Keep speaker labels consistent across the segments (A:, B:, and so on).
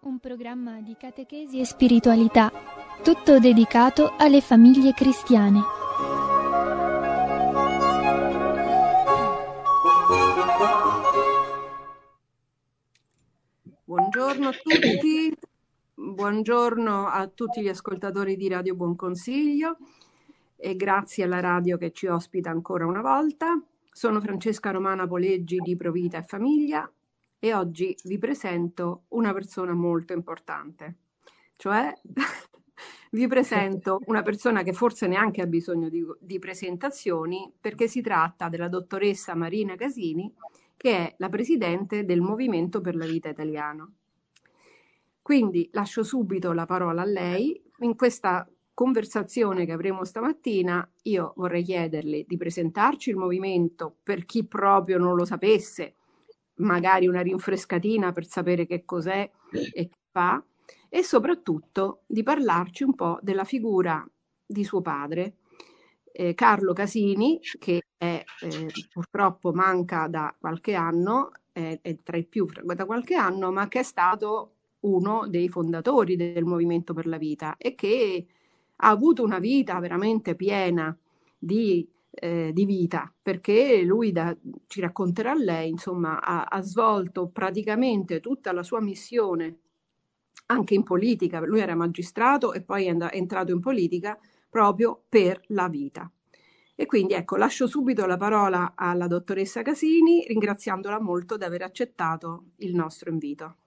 A: Un programma di catechesi e spiritualità, tutto dedicato alle famiglie cristiane.
B: Buongiorno a tutti, buongiorno a tutti gli ascoltatori di Radio Buon Consiglio e grazie alla radio che ci ospita ancora una volta. Sono Francesca Romana Poleggi di Provita e Famiglia e oggi vi presento una persona molto importante, cioè vi presento una persona che forse neanche ha bisogno di presentazioni, perché si tratta della dottoressa Marina Casini, che è la presidente del Movimento per la Vita Italiano. Quindi lascio subito la parola a lei. In questa conversazione che avremo stamattina io vorrei chiederle di presentarci il movimento per chi proprio non lo sapesse, magari una rinfrescatina per sapere che cos'è e che fa, e soprattutto di parlarci un po' della figura di suo padre, Carlo Casini, che purtroppo manca da qualche anno, è tra i più da qualche anno, ma che è stato uno dei fondatori del Movimento per la Vita e che ha avuto una vita veramente piena di vita, perché lui, ci racconterà lei, insomma, ha svolto praticamente tutta la sua missione anche in politica. Lui era magistrato e poi è entrato in politica proprio per la vita. E quindi ecco, lascio subito la parola alla dottoressa Casini, ringraziandola molto di aver accettato il nostro invito.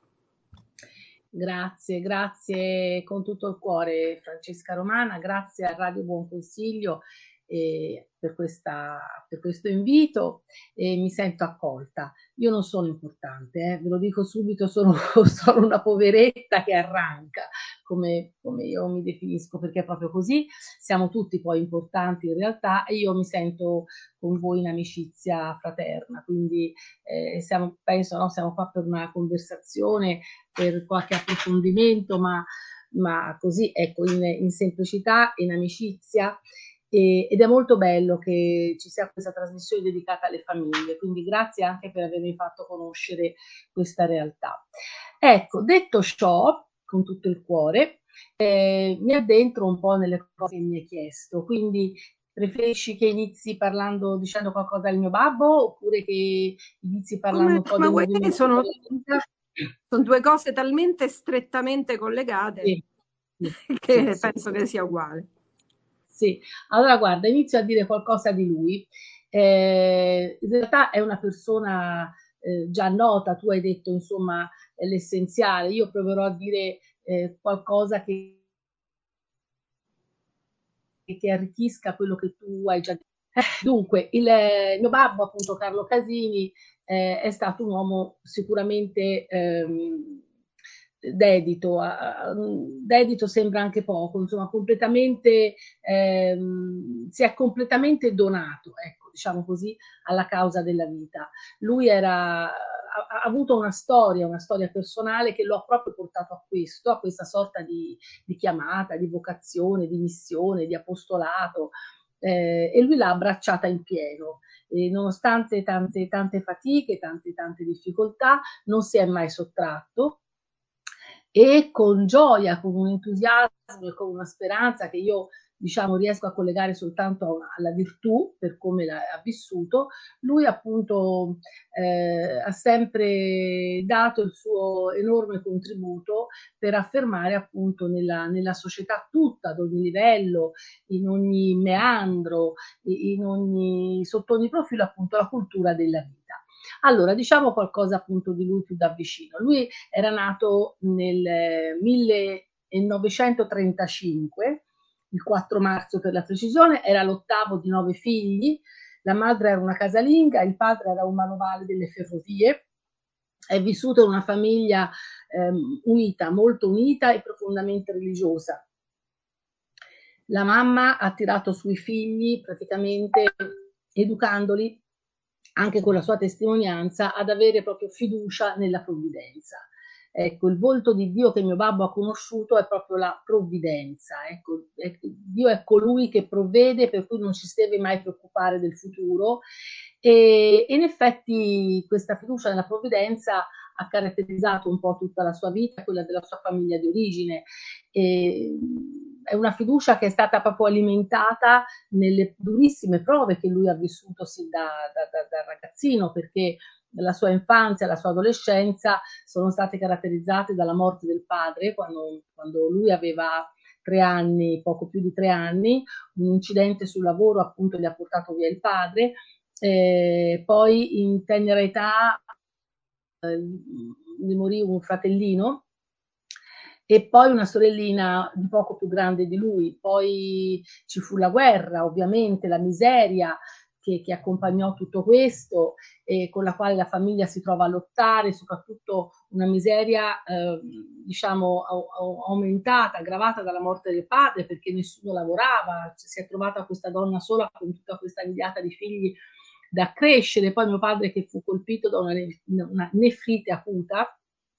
C: Grazie con tutto il cuore Francesca Romana, grazie a Radio Buon Consiglio per questo invito e mi sento accolta. Io non sono importante, ve lo dico subito, sono una poveretta che arranca, come io mi definisco, perché è proprio così, siamo tutti poi importanti in realtà e io mi sento con voi in amicizia fraterna, quindi penso, no, siamo qua per una conversazione, per qualche approfondimento, ma così, ecco, in semplicità, in amicizia, ed è molto bello che ci sia questa trasmissione dedicata alle famiglie, quindi grazie anche per avermi fatto conoscere questa realtà. Ecco, detto ciò, con tutto il cuore, mi addentro un po' nelle cose che mi hai chiesto, quindi preferisci che inizi dicendo qualcosa del mio babbo, oppure che inizi parlando un po' del movimento?
B: Sono due cose talmente strettamente collegate che penso che sia uguale.
C: Sì, allora guarda, inizio a dire qualcosa di lui. In realtà è una persona già nota, tu hai detto insomma l'essenziale, io proverò a dire qualcosa che arricchisca quello che tu hai già detto. Dunque, il mio babbo, appunto Carlo Casini, è stato un uomo sicuramente dedito sembra anche poco, insomma, completamente si è completamente donato, ecco, diciamo così, alla causa della vita. Lui ha avuto una storia personale che lo ha proprio portato a questa sorta di chiamata, di vocazione, di missione, di apostolato, e lui l'ha abbracciata in pieno. E nonostante tante fatiche, tante difficoltà, non si è mai sottratto, e con gioia, con un entusiasmo e con una speranza che io, diciamo, riesco a collegare soltanto alla virtù per come ha vissuto, lui appunto ha sempre dato il suo enorme contributo per affermare appunto nella società tutta, ad ogni livello, in ogni meandro, sotto ogni profilo, appunto, la cultura della vita. Allora, diciamo qualcosa appunto di lui più da vicino. Lui era nato nel 1935, il 4 marzo per la precisione, era l'ottavo di 9 figli, la madre era una casalinga, il padre era un manovale delle ferrovie, è vissuto in una famiglia unita, molto unita e profondamente religiosa. La mamma ha tirato sui figli praticamente educandoli anche con la sua testimonianza ad avere proprio fiducia nella provvidenza. Ecco, il volto di Dio che mio babbo ha conosciuto è proprio la provvidenza. Ecco, Dio è colui che provvede, per cui non ci si deve mai preoccupare del futuro, E in effetti questa fiducia nella provvidenza ha caratterizzato un po' tutta la sua vita, quella della sua famiglia di origine. È una fiducia che è stata proprio alimentata nelle durissime prove che lui ha vissuto sin da ragazzino, perché la sua infanzia e la sua adolescenza sono state caratterizzate dalla morte del padre quando lui aveva 3 anni, poco più di 3 anni. Un incidente sul lavoro appunto gli ha portato via il padre, poi in tenera età gli morì un fratellino e poi una sorellina di poco più grande di lui. Poi ci fu la guerra, ovviamente, la miseria che accompagnò tutto questo, e con la quale la famiglia si trova a lottare, soprattutto una miseria diciamo aumentata, aggravata dalla morte del padre, perché nessuno lavorava, si è trovata questa donna sola con tutta questa nidiata di figli da crescere. Poi mio padre che fu colpito da una nefrite acuta,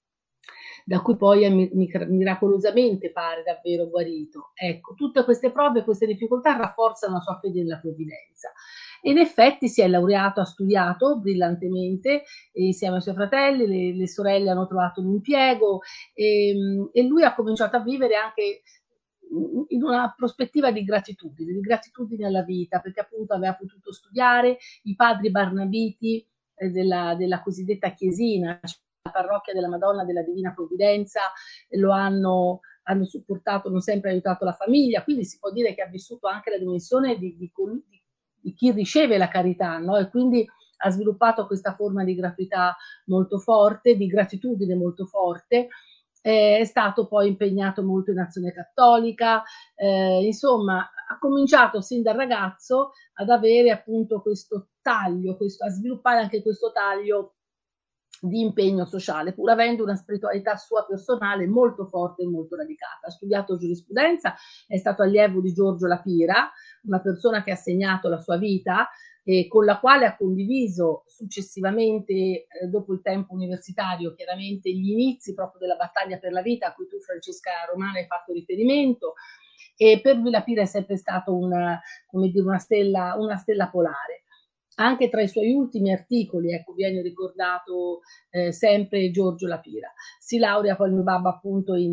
C: da cui poi è miracolosamente pare davvero guarito. Ecco, tutte queste prove, queste difficoltà rafforzano la sua fede nella provvidenza. In effetti si è laureato, ha studiato brillantemente insieme ai suoi fratelli, le sorelle hanno trovato un impiego, e lui ha cominciato a vivere anche in una prospettiva di gratitudine alla vita, perché appunto aveva potuto studiare. I padri barnabiti della cosiddetta chiesina, la parrocchia della Madonna della Divina Provvidenza, lo hanno supportato, hanno sempre aiutato la famiglia, quindi si può dire che ha vissuto anche la dimensione di chi riceve la carità, no? E quindi ha sviluppato questa forma di gratuità molto forte, di gratitudine molto forte. È stato poi impegnato molto in Azione Cattolica, insomma ha cominciato sin da ragazzo ad avere appunto questo taglio, a sviluppare anche questo taglio di impegno sociale, pur avendo una spiritualità sua personale molto forte e molto radicata. Ha studiato giurisprudenza, è stato allievo di Giorgio La Pira, una persona che ha segnato la sua vita e con la quale ha condiviso successivamente, dopo il tempo universitario, chiaramente gli inizi proprio della battaglia per la vita a cui tu, Francesca Romana, hai fatto riferimento. E per lui La Pira è sempre stato una stella polare. Anche tra i suoi ultimi articoli, ecco, viene ricordato sempre Giorgio La Pira. Si laurea poi il mio babbo appunto in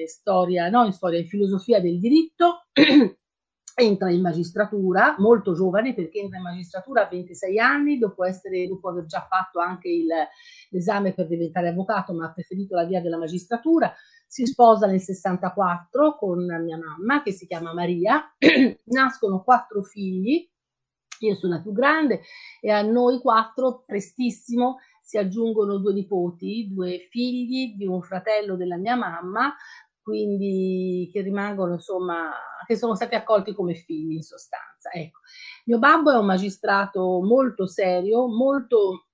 C: filosofia del diritto, entra in magistratura molto giovane, perché entra in magistratura a 26 anni, dopo aver già fatto anche l'esame per diventare avvocato, ma ha preferito la via della magistratura. Si sposa nel 64 con mia mamma, che si chiama Maria, nascono 4 figli. Io sono la più grande e a noi 4 prestissimo si aggiungono 2 nipoti, 2 figli di un fratello della mia mamma, quindi che rimangono, insomma, che sono stati accolti come figli in sostanza. Ecco. Mio babbo è un magistrato molto serio, molto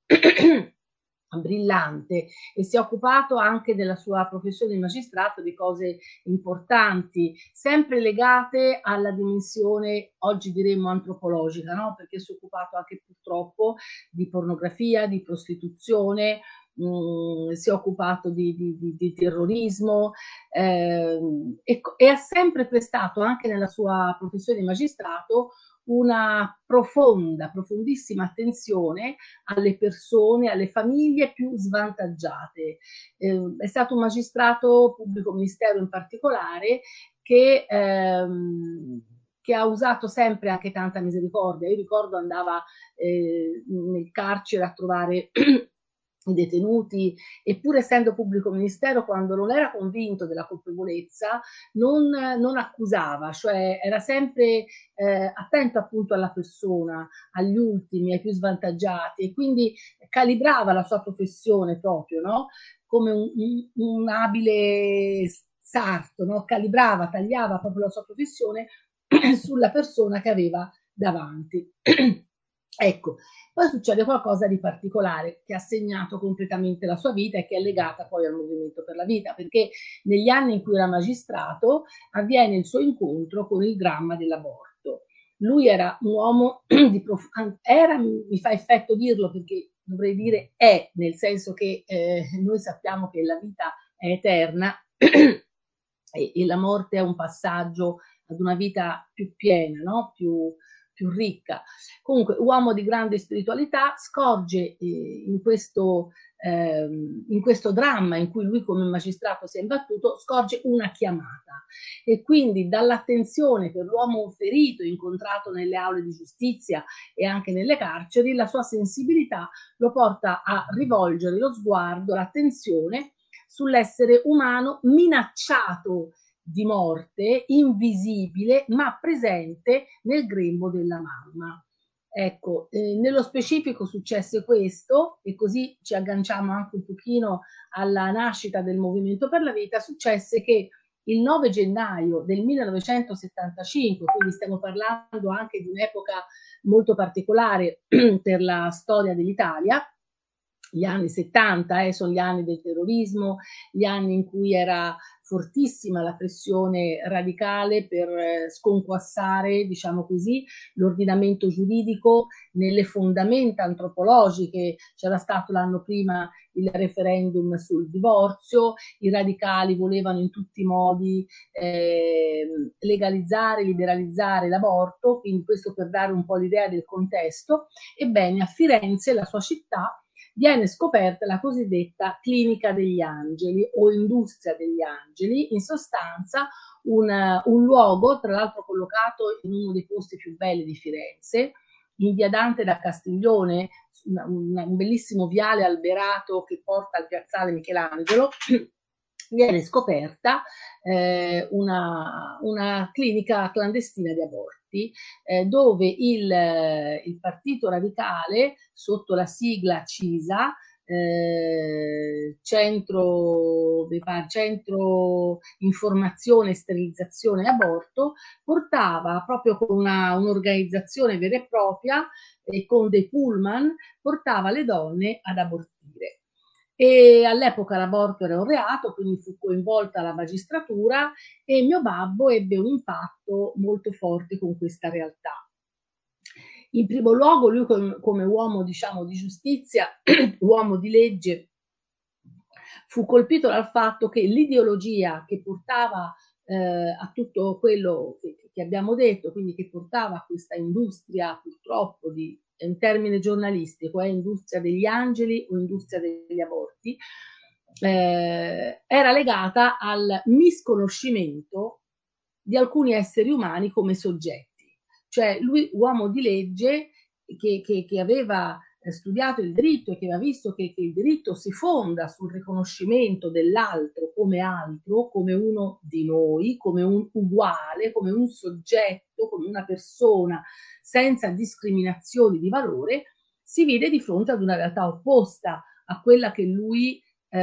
C: brillante, e si è occupato anche della sua professione di magistrato di cose importanti, sempre legate alla dimensione, oggi diremmo antropologica, no? Perché si è occupato anche purtroppo di pornografia, di prostituzione, si è occupato di terrorismo, e ha sempre prestato anche nella sua professione di magistrato una profondissima attenzione alle persone, alle famiglie più svantaggiate. È stato un magistrato, pubblico ministero in particolare, che ha usato sempre anche tanta misericordia. Io ricordo andava nel carcere a trovare i detenuti, e pur essendo pubblico ministero, quando non era convinto della colpevolezza non accusava, cioè era sempre attento appunto alla persona, agli ultimi, ai più svantaggiati, e quindi calibrava la sua professione proprio, no? Come un abile sarto, no? Calibrava, tagliava proprio la sua professione sulla persona che aveva davanti. Ecco, poi succede qualcosa di particolare che ha segnato completamente la sua vita e che è legata poi al Movimento per la Vita, perché negli anni in cui era magistrato avviene il suo incontro con il dramma dell'aborto. Lui era un uomo mi fa effetto dirlo perché dovrei dire è, nel senso che noi sappiamo che la vita è eterna e la morte è un passaggio ad una vita più piena, no? più più ricca. Comunque, uomo di grande spiritualità, scorge in questo dramma in cui lui come magistrato si è imbattuto, scorge una chiamata, e quindi dall'attenzione per l'uomo ferito incontrato nelle aule di giustizia e anche nelle carceri, la sua sensibilità lo porta a rivolgere lo sguardo, l'attenzione sull'essere umano minacciato di morte, invisibile ma presente nel grembo della mamma. Ecco, nello specifico successe questo, e così ci agganciamo anche un pochino alla nascita del Movimento per la Vita. Successe che il 9 gennaio del 1975, quindi stiamo parlando anche di un'epoca molto particolare per la storia dell'Italia, gli anni 70 sono gli anni del terrorismo, gli anni in cui era fortissima la pressione radicale per sconquassare, diciamo così, l'ordinamento giuridico nelle fondamenta antropologiche. C'era stato l'anno prima il referendum sul divorzio, i radicali volevano in tutti i modi legalizzare, liberalizzare l'aborto, quindi questo per dare un po' l'idea del contesto. Ebbene, a Firenze, la sua città, viene scoperta la cosiddetta Clinica degli Angeli o Industria degli Angeli, in sostanza un luogo, tra l'altro collocato in uno dei posti più belli di Firenze, in via Dante da Castiglione, un bellissimo viale alberato che porta al piazzale Michelangelo. Viene scoperta una clinica clandestina di aborti, dove il partito radicale, sotto la sigla CISA, Centro Informazione, Sterilizzazione e Aborto, portava proprio con un'organizzazione vera e propria e con dei pullman, portava le donne ad abortire. E all'epoca l'aborto era un reato, quindi fu coinvolta la magistratura e mio babbo ebbe un impatto molto forte con questa realtà. In primo luogo lui come uomo, diciamo, di giustizia, uomo di legge, fu colpito dal fatto che l'ideologia che portava a tutto quello che abbiamo detto, quindi che portava a questa industria purtroppo è un termine giornalistico, industria degli angeli o industria degli aborti, era legata al misconoscimento di alcuni esseri umani come soggetti. Cioè lui, uomo di legge, che aveva studiato il diritto e che aveva visto che il diritto si fonda sul riconoscimento dell'altro, come uno di noi, come un uguale, come un soggetto, come una persona senza discriminazioni di valore, si vide di fronte ad una realtà opposta a quella che lui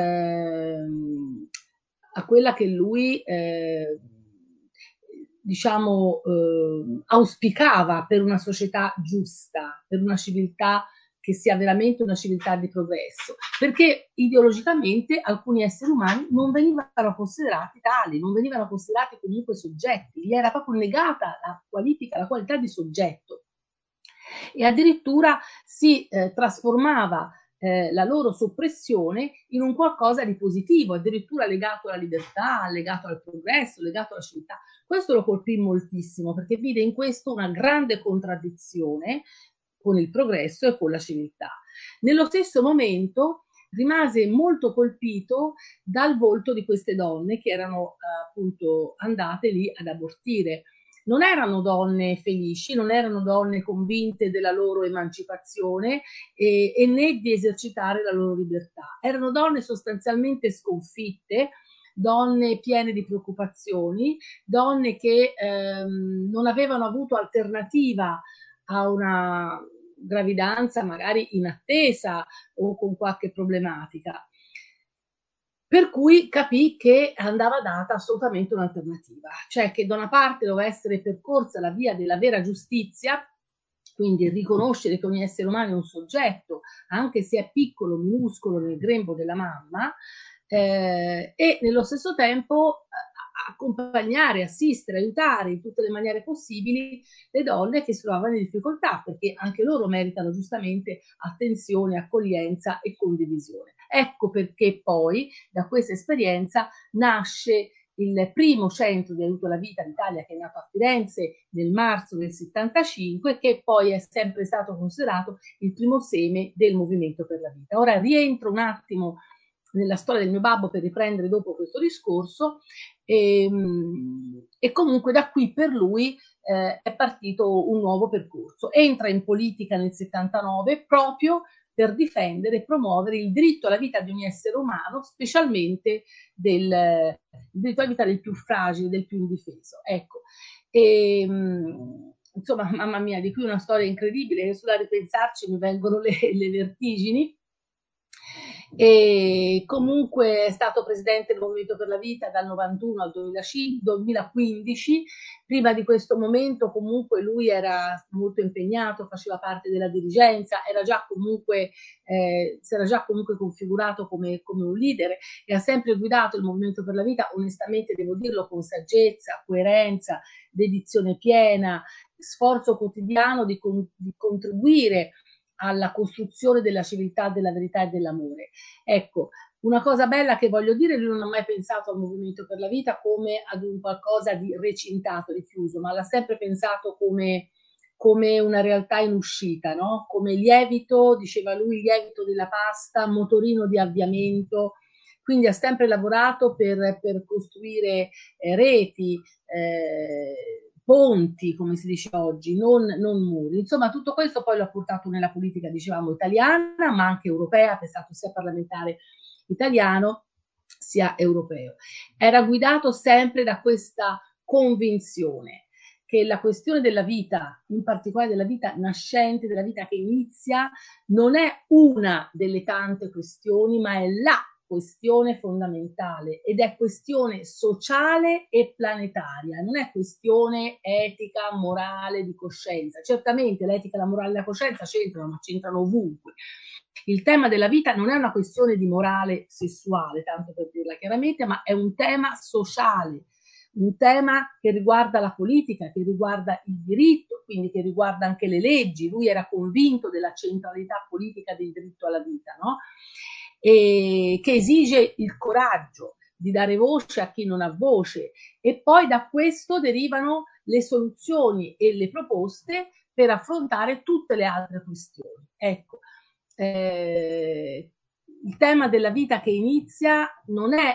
C: diciamo auspicava per una società giusta, per una civiltà che sia veramente una civiltà di progresso, perché ideologicamente alcuni esseri umani non venivano considerati tali, non venivano considerati comunque soggetti, gli era proprio negata la qualifica, la qualità di soggetto, e addirittura si trasformava la loro soppressione in un qualcosa di positivo, addirittura legato alla libertà, legato al progresso, legato alla civiltà. Questo lo colpì moltissimo perché vide in questo una grande contraddizione con il progresso e con la civiltà. Nello stesso momento rimase molto colpito dal volto di queste donne che erano appunto andate lì ad abortire. Non erano donne felici, non erano donne convinte della loro emancipazione e né di esercitare la loro libertà. Erano donne sostanzialmente sconfitte, donne piene di preoccupazioni, donne che non avevano avuto alternativa a una gravidanza magari inattesa o con qualche problematica. Per cui capì che andava data assolutamente un'alternativa, cioè che da una parte doveva essere percorsa la via della vera giustizia, quindi riconoscere che ogni essere umano è un soggetto, anche se è piccolo, minuscolo nel grembo della mamma, e nello stesso tempo accompagnare, assistere, aiutare in tutte le maniere possibili le donne che si trovavano in difficoltà, perché anche loro meritano giustamente attenzione, accoglienza e condivisione. Ecco perché poi da questa esperienza nasce il primo centro di aiuto alla vita d'Italia, che è nato a Firenze nel marzo del 75, che poi è sempre stato considerato il primo seme del movimento per la vita. Ora rientro un attimo nella storia del mio babbo per riprendere dopo questo discorso, e comunque da qui per lui è partito un nuovo percorso. Entra in politica nel 79 proprio per difendere e promuovere il diritto alla vita di ogni essere umano, specialmente il diritto alla vita del più fragile, del più indifeso. Ecco. Insomma, mamma mia, di qui una storia incredibile, che solo a ripensarci mi vengono le vertigini. E comunque è stato presidente del Movimento per la Vita dal 91 al 2015. Prima di questo momento comunque lui era molto impegnato, faceva parte della dirigenza, era già comunque, si era già comunque configurato come un leader e ha sempre guidato il Movimento per la Vita, onestamente devo dirlo, con saggezza, coerenza, dedizione piena, sforzo quotidiano di contribuire alla costruzione della civiltà, della verità e dell'amore. Ecco, una cosa bella che voglio dire, lui non ha mai pensato al Movimento per la Vita come ad un qualcosa di recintato, di chiuso, ma l'ha sempre pensato come una realtà in uscita, no? Come lievito, diceva lui, lievito della pasta, motorino di avviamento. Quindi ha sempre lavorato per costruire reti, ponti, come si dice oggi, non muri. Insomma, tutto questo poi l'ha portato nella politica, dicevamo, italiana, ma anche europea, che è stato sia parlamentare italiano sia europeo. Era guidato sempre da questa convinzione che la questione della vita, in particolare della vita nascente, della vita che inizia, non è una delle tante questioni, ma è la questione fondamentale, ed è questione sociale e planetaria, non è questione etica, morale, di coscienza. Certamente l'etica, la morale e la coscienza c'entrano, ma c'entrano ovunque. Il tema della vita non è una questione di morale sessuale, tanto per dirla chiaramente, ma è un tema sociale, un tema che riguarda la politica, che riguarda il diritto, quindi che riguarda anche le leggi. Lui era convinto della centralità politica del diritto alla vita, no? E che esige il coraggio di dare voce a chi non ha voce, e poi da questo derivano le soluzioni e le proposte per affrontare tutte le altre questioni. Ecco, il tema della vita che inizia non è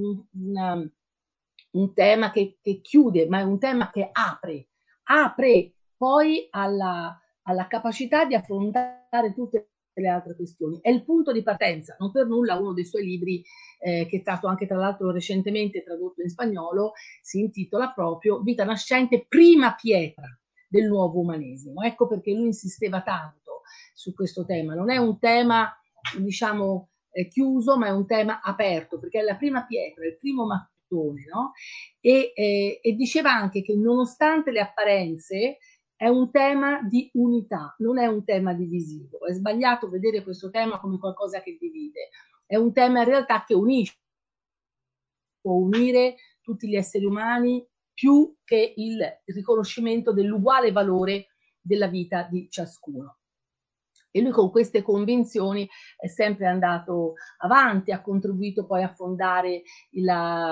C: un tema che chiude, ma è un tema che apre poi alla capacità di affrontare tutte le altre questioni. È il punto di partenza. Non per nulla uno dei suoi libri, che è stato anche tra l'altro recentemente tradotto in spagnolo, si intitola proprio Vita nascente, prima pietra del nuovo umanesimo. Ecco perché lui insisteva tanto su questo tema. Non è un tema, diciamo, chiuso, ma è un tema aperto, perché è la prima pietra, il primo mattone, no? E diceva anche che nonostante le apparenze è un tema di unità, non è un tema divisivo. È sbagliato vedere questo tema come qualcosa che divide, è un tema in realtà che unisce, può unire tutti gli esseri umani più che il riconoscimento dell'uguale valore della vita di ciascuno. E lui con queste convinzioni è sempre andato avanti, ha contribuito poi a fondare il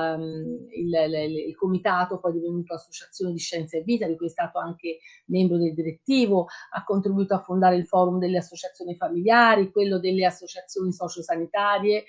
C: comitato, poi divenuto Associazione di Scienza e Vita, di cui è stato anche membro del direttivo, ha contribuito a fondare il forum delle associazioni familiari, quello delle associazioni sociosanitarie,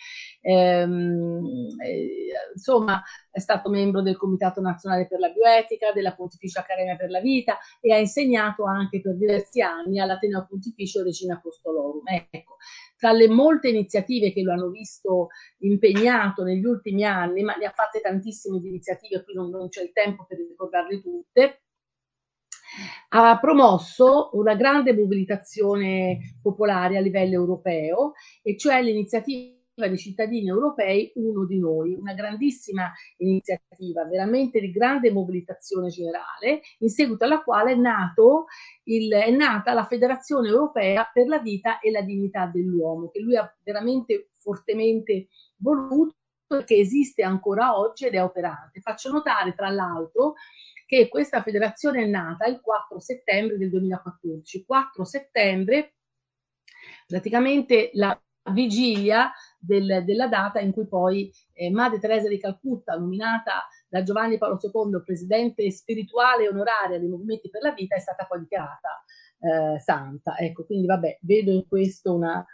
C: insomma è stato membro del Comitato Nazionale per la Bioetica, della Pontificia Accademia per la Vita, e ha insegnato anche per diversi anni all'Ateneo Pontificio Regina Apostolorum. Ecco, tra le molte iniziative che lo hanno visto impegnato negli ultimi anni, ma ne ha fatte tantissime di iniziative, qui non c'è il tempo per ricordarle tutte, ha promosso una grande mobilitazione popolare a livello europeo, e cioè l'iniziativa dei cittadini europei Uno di Noi, una grandissima iniziativa veramente di grande mobilitazione generale, in seguito alla quale è nata la Federazione Europea per la Vita e la Dignità dell'Uomo, che lui ha veramente fortemente voluto, che esiste ancora oggi ed è operante. Faccio notare tra l'altro che questa federazione è nata il 4 settembre del 2014. 4 settembre praticamente vigilia della data in cui poi Madre Teresa di Calcutta, nominata da Giovanni Paolo II presidente spirituale onoraria dei Movimenti per la Vita, è stata poi dichiarata santa. Ecco, quindi vabbè, vedo in questo una,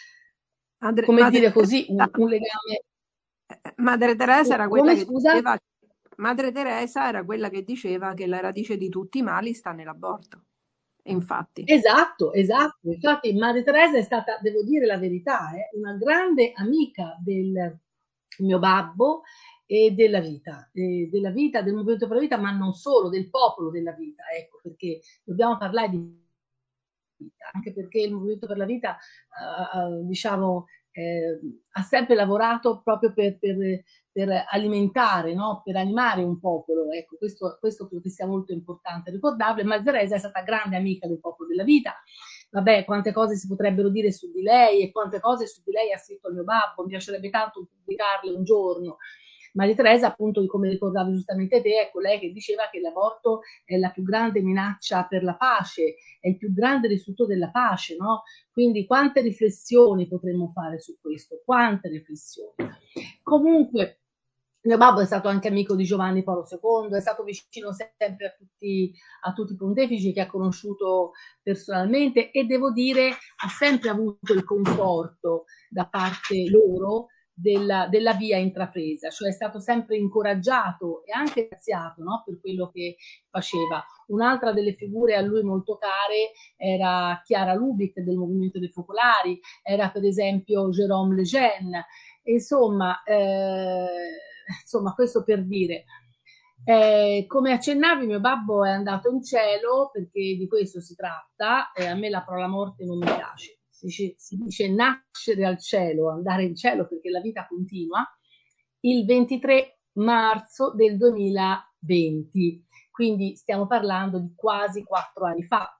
C: come dire così, un legame.
B: Madre Teresa era quella
C: Come,
B: che
C: scusa?
B: diceva, Madre Teresa era quella che diceva che la radice di tutti i mali sta nell'aborto. Infatti.
C: Esatto, esatto. Infatti Madre Teresa è stata, devo dire la verità, una grande amica del mio babbo e della vita, del movimento per la vita, ma non solo, del popolo della vita, ecco, perché dobbiamo parlare di vita, anche perché il movimento per la vita, diciamo, ha sempre lavorato proprio per alimentare, no? Per animare un popolo. Ecco, questo credo che sia molto importante ricordarlo. E Madre Teresa è stata grande amica del popolo della vita. Vabbè, quante cose si potrebbero dire su di lei e quante cose su di lei ha scritto il mio babbo, mi piacerebbe tanto pubblicarle un giorno. Maria Teresa, appunto, come ricordavi giustamente te, è colei che diceva che l'aborto è la più grande minaccia per la pace, è il più grande distruttore della pace, no? Quindi quante riflessioni potremmo fare su questo? Quante riflessioni? Comunque, mio babbo è stato anche amico di Giovanni Paolo II, è stato vicino sempre a tutti i pontefici che ha conosciuto personalmente e devo dire ha sempre avuto il conforto da parte loro della via intrapresa, cioè è stato sempre incoraggiato e anche graziato, no, per quello che faceva. Un'altra delle figure a lui molto care era Chiara Lubick del Movimento dei Focolari, era per esempio Jérôme Lejeune, insomma, questo per dire. Come accennavi, mio babbo è andato in cielo perché di questo si tratta, e a me la parola morte non mi piace. Si dice nascere al cielo, andare in cielo perché la vita continua, il 23 marzo del 2020, quindi stiamo parlando di quasi 4 anni fa.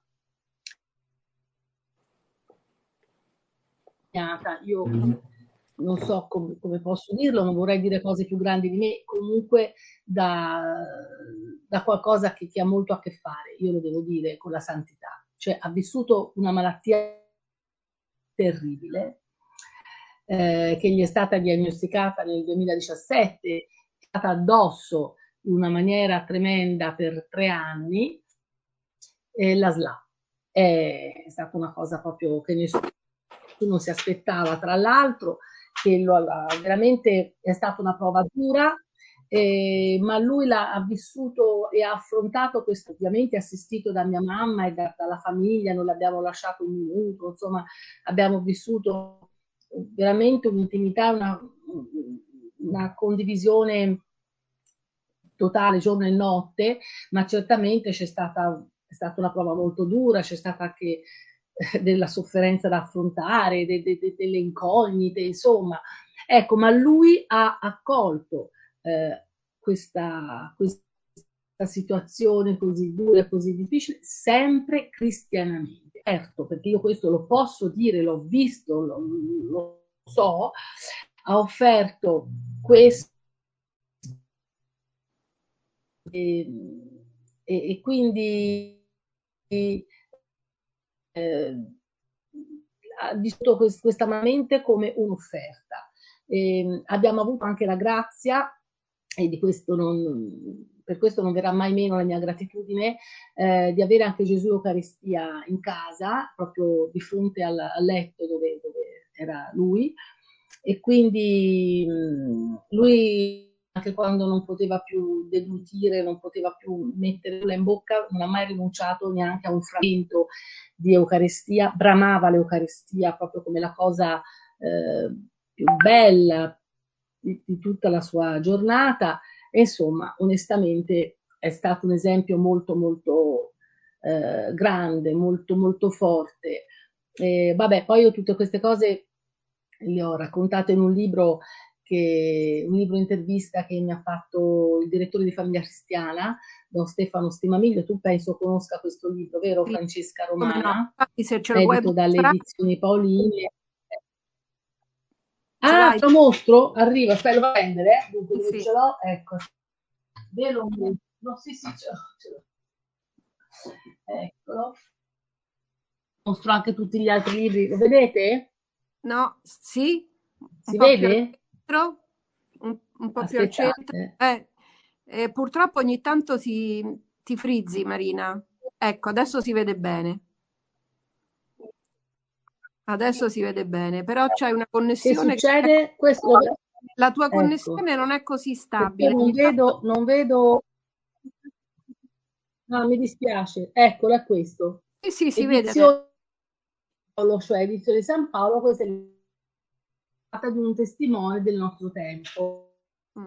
C: Io non so come posso dirlo, non vorrei dire cose più grandi di me, comunque da qualcosa che ha molto a che fare, io lo devo dire, con la santità. Cioè ha vissuto una malattia terribile che gli è stata diagnosticata nel 2017, è stata addosso in una maniera tremenda per 3 anni, la SLA. È stata una cosa proprio che nessuno si aspettava, tra l'altro, che veramente è stata una prova dura, ma lui ha vissuto e ha affrontato questo, ovviamente assistito da mia mamma e dalla famiglia, non l'abbiamo lasciato un minuto, insomma abbiamo vissuto veramente un'intimità, una condivisione totale giorno e notte, ma certamente è stata una prova molto dura, c'è stata anche della sofferenza da affrontare, delle incognite, insomma. Ecco, ma lui ha accolto questa situazione così dura e così difficile, sempre cristianamente. Certo, perché io questo lo posso dire, l'ho visto, lo so, ha offerto questo e quindi ha vissuto questa mente come un'offerta. Abbiamo avuto anche la grazia, e di questo per questo non verrà mai meno la mia gratitudine, di avere anche Gesù Eucaristia in casa, proprio di fronte al letto dove era lui, e quindi lui anche quando non poteva più deglutire, non poteva più mettere in bocca, non ha mai rinunciato neanche a un frammento di Eucaristia, bramava l'Eucaristia proprio come la cosa più bella di tutta la sua giornata, e insomma, onestamente è stato un esempio molto molto grande, molto molto forte. Vabbè, poi io tutte queste cose le ho raccontate in un libro intervista che mi ha fatto il direttore di Famiglia Cristiana, Don Stefano Stimamiglio. Tu penso conosca questo libro, vero,
B: Sì,
C: Francesca
B: come no?
C: Romana?
B: Infatti, se ce lo vuoi
C: Edito dalle
B: mostrare,
C: edizioni Paoline.
B: ce
C: Ah,
B: l'hai?
C: te lo mostro? Arriva, aspetta, lo va a prendere? Dunque, dove
B: Sì.
C: ce l'ho? Ecco. Vero? No, sì, ce l'ho. Eccolo. Mostro anche tutti gli altri libri, lo vedete?
B: No, sì,
C: Si vede?
B: Un po' più al centro. Purtroppo ogni tanto ti frizzi, Marina. Ecco, adesso si vede bene. Adesso si vede bene, però c'hai una
C: Che
B: connessione
C: succede? Questo...
B: la tua
C: Ecco,
B: connessione non è così
C: perché
B: stabile.
C: non vedo... Ah, mi dispiace. Eccolo, è questo.
B: Sì, sì, si vede adesso.
C: Edizione Paolo, cioè edizione San Paolo, questa è stata di un testimone del nostro tempo.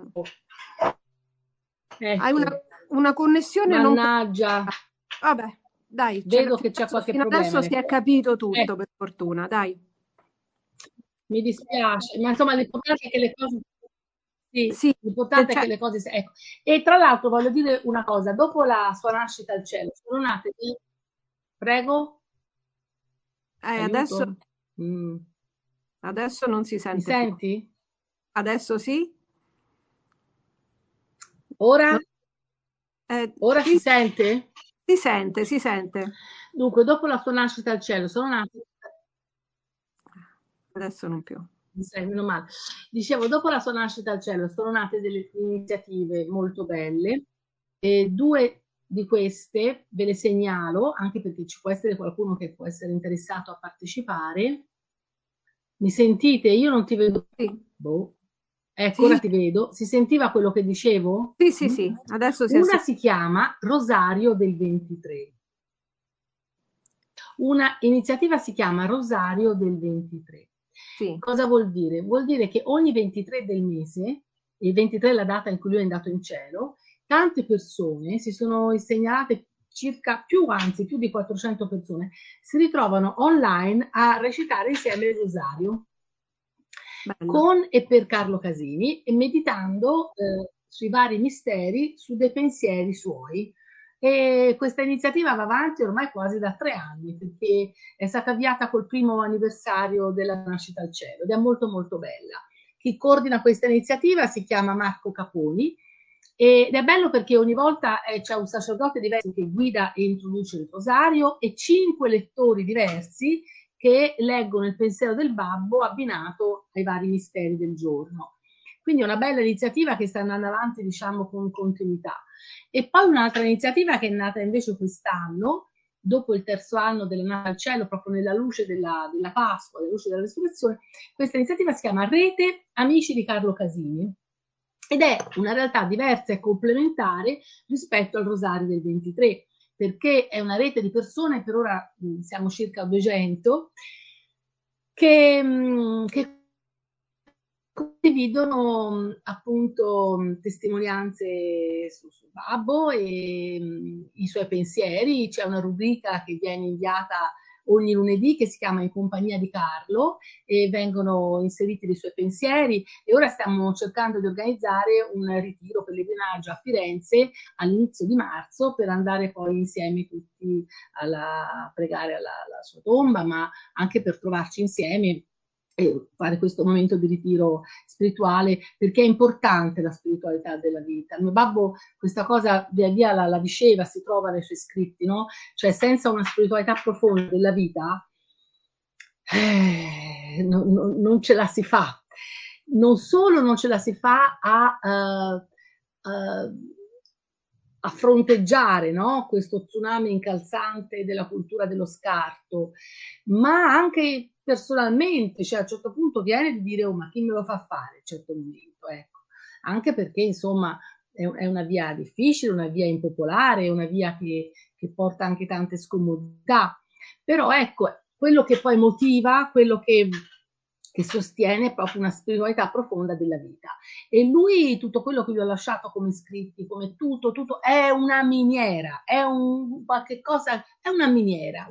C: Ecco.
B: Hai una connessione
C: Mannaggia.
B: non... Vabbè, dai,
C: vedo che c'è qualche
B: fino
C: problema.
B: adesso si è capito tutto, per fortuna, dai.
C: Mi dispiace, ma insomma l'importante è che le cose... Sì, l'importante è che le cose... Ecco. E tra l'altro voglio dire una cosa, dopo la sua nascita al cielo, sono nate... Prego?
B: Adesso non si sente.
C: Mi senti?
B: Più. Adesso sì?
C: Ora? Ora
B: sì,
C: si sente?
B: Si sente, si sente.
C: Dunque, dopo la sua nascita al cielo, sono nate...
B: Adesso non più.
C: Meno male. Dicevo, dopo la sua nascita al cielo sono nate delle iniziative molto belle e 2 di queste ve le segnalo, anche perché ci può essere qualcuno che può essere interessato a partecipare. Mi sentite? Io non ti vedo.
B: Sì.
C: Boh. Ecco, ora ti vedo. Si sentiva quello che dicevo?
B: Sì, sì, sì. Adesso
C: Una si chiama Rosario del 23. Una iniziativa si chiama Rosario del 23. Sì. Cosa vuol dire? Vuol dire che ogni 23 del mese, il 23 è la data in cui lui è andato in cielo, tante persone si sono segnalate, più di 400 persone, si ritrovano online a recitare insieme il rosario. Bello. Con e per Carlo Casini e meditando sui vari misteri, su dei pensieri suoi. E questa iniziativa va avanti ormai quasi da 3 anni, perché è stata avviata col primo anniversario della nascita al cielo ed è molto molto bella. Chi coordina questa iniziativa si chiama Marco Caponi ed è bello perché ogni volta c'è un sacerdote diverso che guida e introduce il rosario e 5 lettori diversi che leggono il pensiero del babbo abbinato ai vari misteri del giorno. Quindi è una bella iniziativa che sta andando avanti, diciamo, con continuità. E poi un'altra iniziativa che è nata invece quest'anno, dopo il 3° anno della Nata al Cielo, proprio nella luce della Pasqua, nella luce della Resurrezione, questa iniziativa si chiama Rete Amici di Carlo Casini ed è una realtà diversa e complementare rispetto al Rosario del 23, perché è una rete di persone, per ora siamo circa 200, che condividono appunto testimonianze su Babbo e i suoi pensieri. C'è una rubrica che viene inviata ogni lunedì che si chiama In compagnia di Carlo e vengono inseriti dei suoi pensieri e ora stiamo cercando di organizzare un ritiro pellegrinaggio a Firenze all'inizio di marzo per andare poi insieme tutti a pregare alla sua tomba, ma anche per trovarci insieme e fare questo momento di ritiro spirituale, perché è importante la spiritualità della vita. Il mio babbo questa cosa via via la diceva, si trova nei suoi scritti, no? Cioè senza una spiritualità profonda della vita non ce la si fa. Non solo non ce la si fa a fronteggiare, no? Questo tsunami incalzante della cultura dello scarto, ma anche personalmente, cioè a un certo punto viene di dire, oh, ma chi me lo fa fare a un certo momento, ecco. Anche perché insomma è una via difficile, una via impopolare, una via che porta anche tante scomodità, però ecco, quello che poi motiva, quello che sostiene è proprio una spiritualità profonda della vita. E lui, tutto quello che gli ho lasciato come scritti, come tutto è una miniera, è un qualche cosa, è una miniera,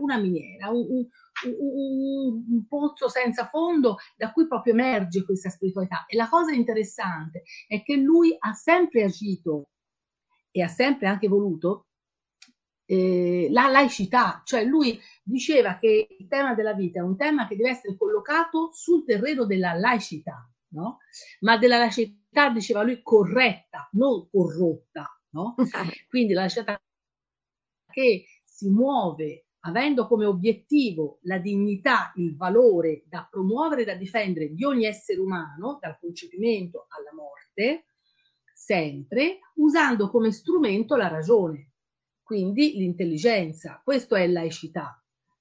C: un pozzo senza fondo da cui proprio emerge questa spiritualità. E la cosa interessante è che lui ha sempre agito e ha sempre anche voluto la laicità, cioè lui diceva che il tema della vita è un tema che deve essere collocato sul terreno della laicità, no? Ma della laicità, diceva lui, corretta, non corrotta, no? Quindi la laicità che si muove avendo come obiettivo la dignità, il valore da promuovere e da difendere di ogni essere umano, dal concepimento alla morte, sempre usando come strumento la ragione, quindi l'intelligenza. Questo è laicità.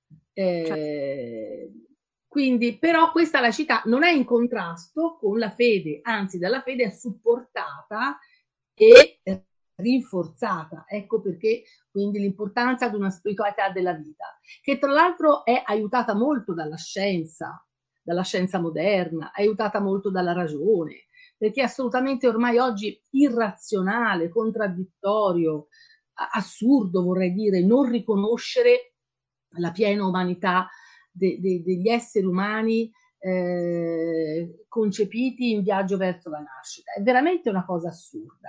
C: Quindi, però questa laicità non è in contrasto con la fede, anzi dalla fede è supportata e rinforzata. Ecco perché quindi l'importanza di una spiritualità della vita, che tra l'altro è aiutata molto dalla scienza moderna, è aiutata molto dalla ragione, perché è assolutamente ormai oggi irrazionale, contraddittorio, assurdo vorrei dire, non riconoscere la piena umanità degli esseri umani concepiti in viaggio verso la nascita. È veramente una cosa assurda.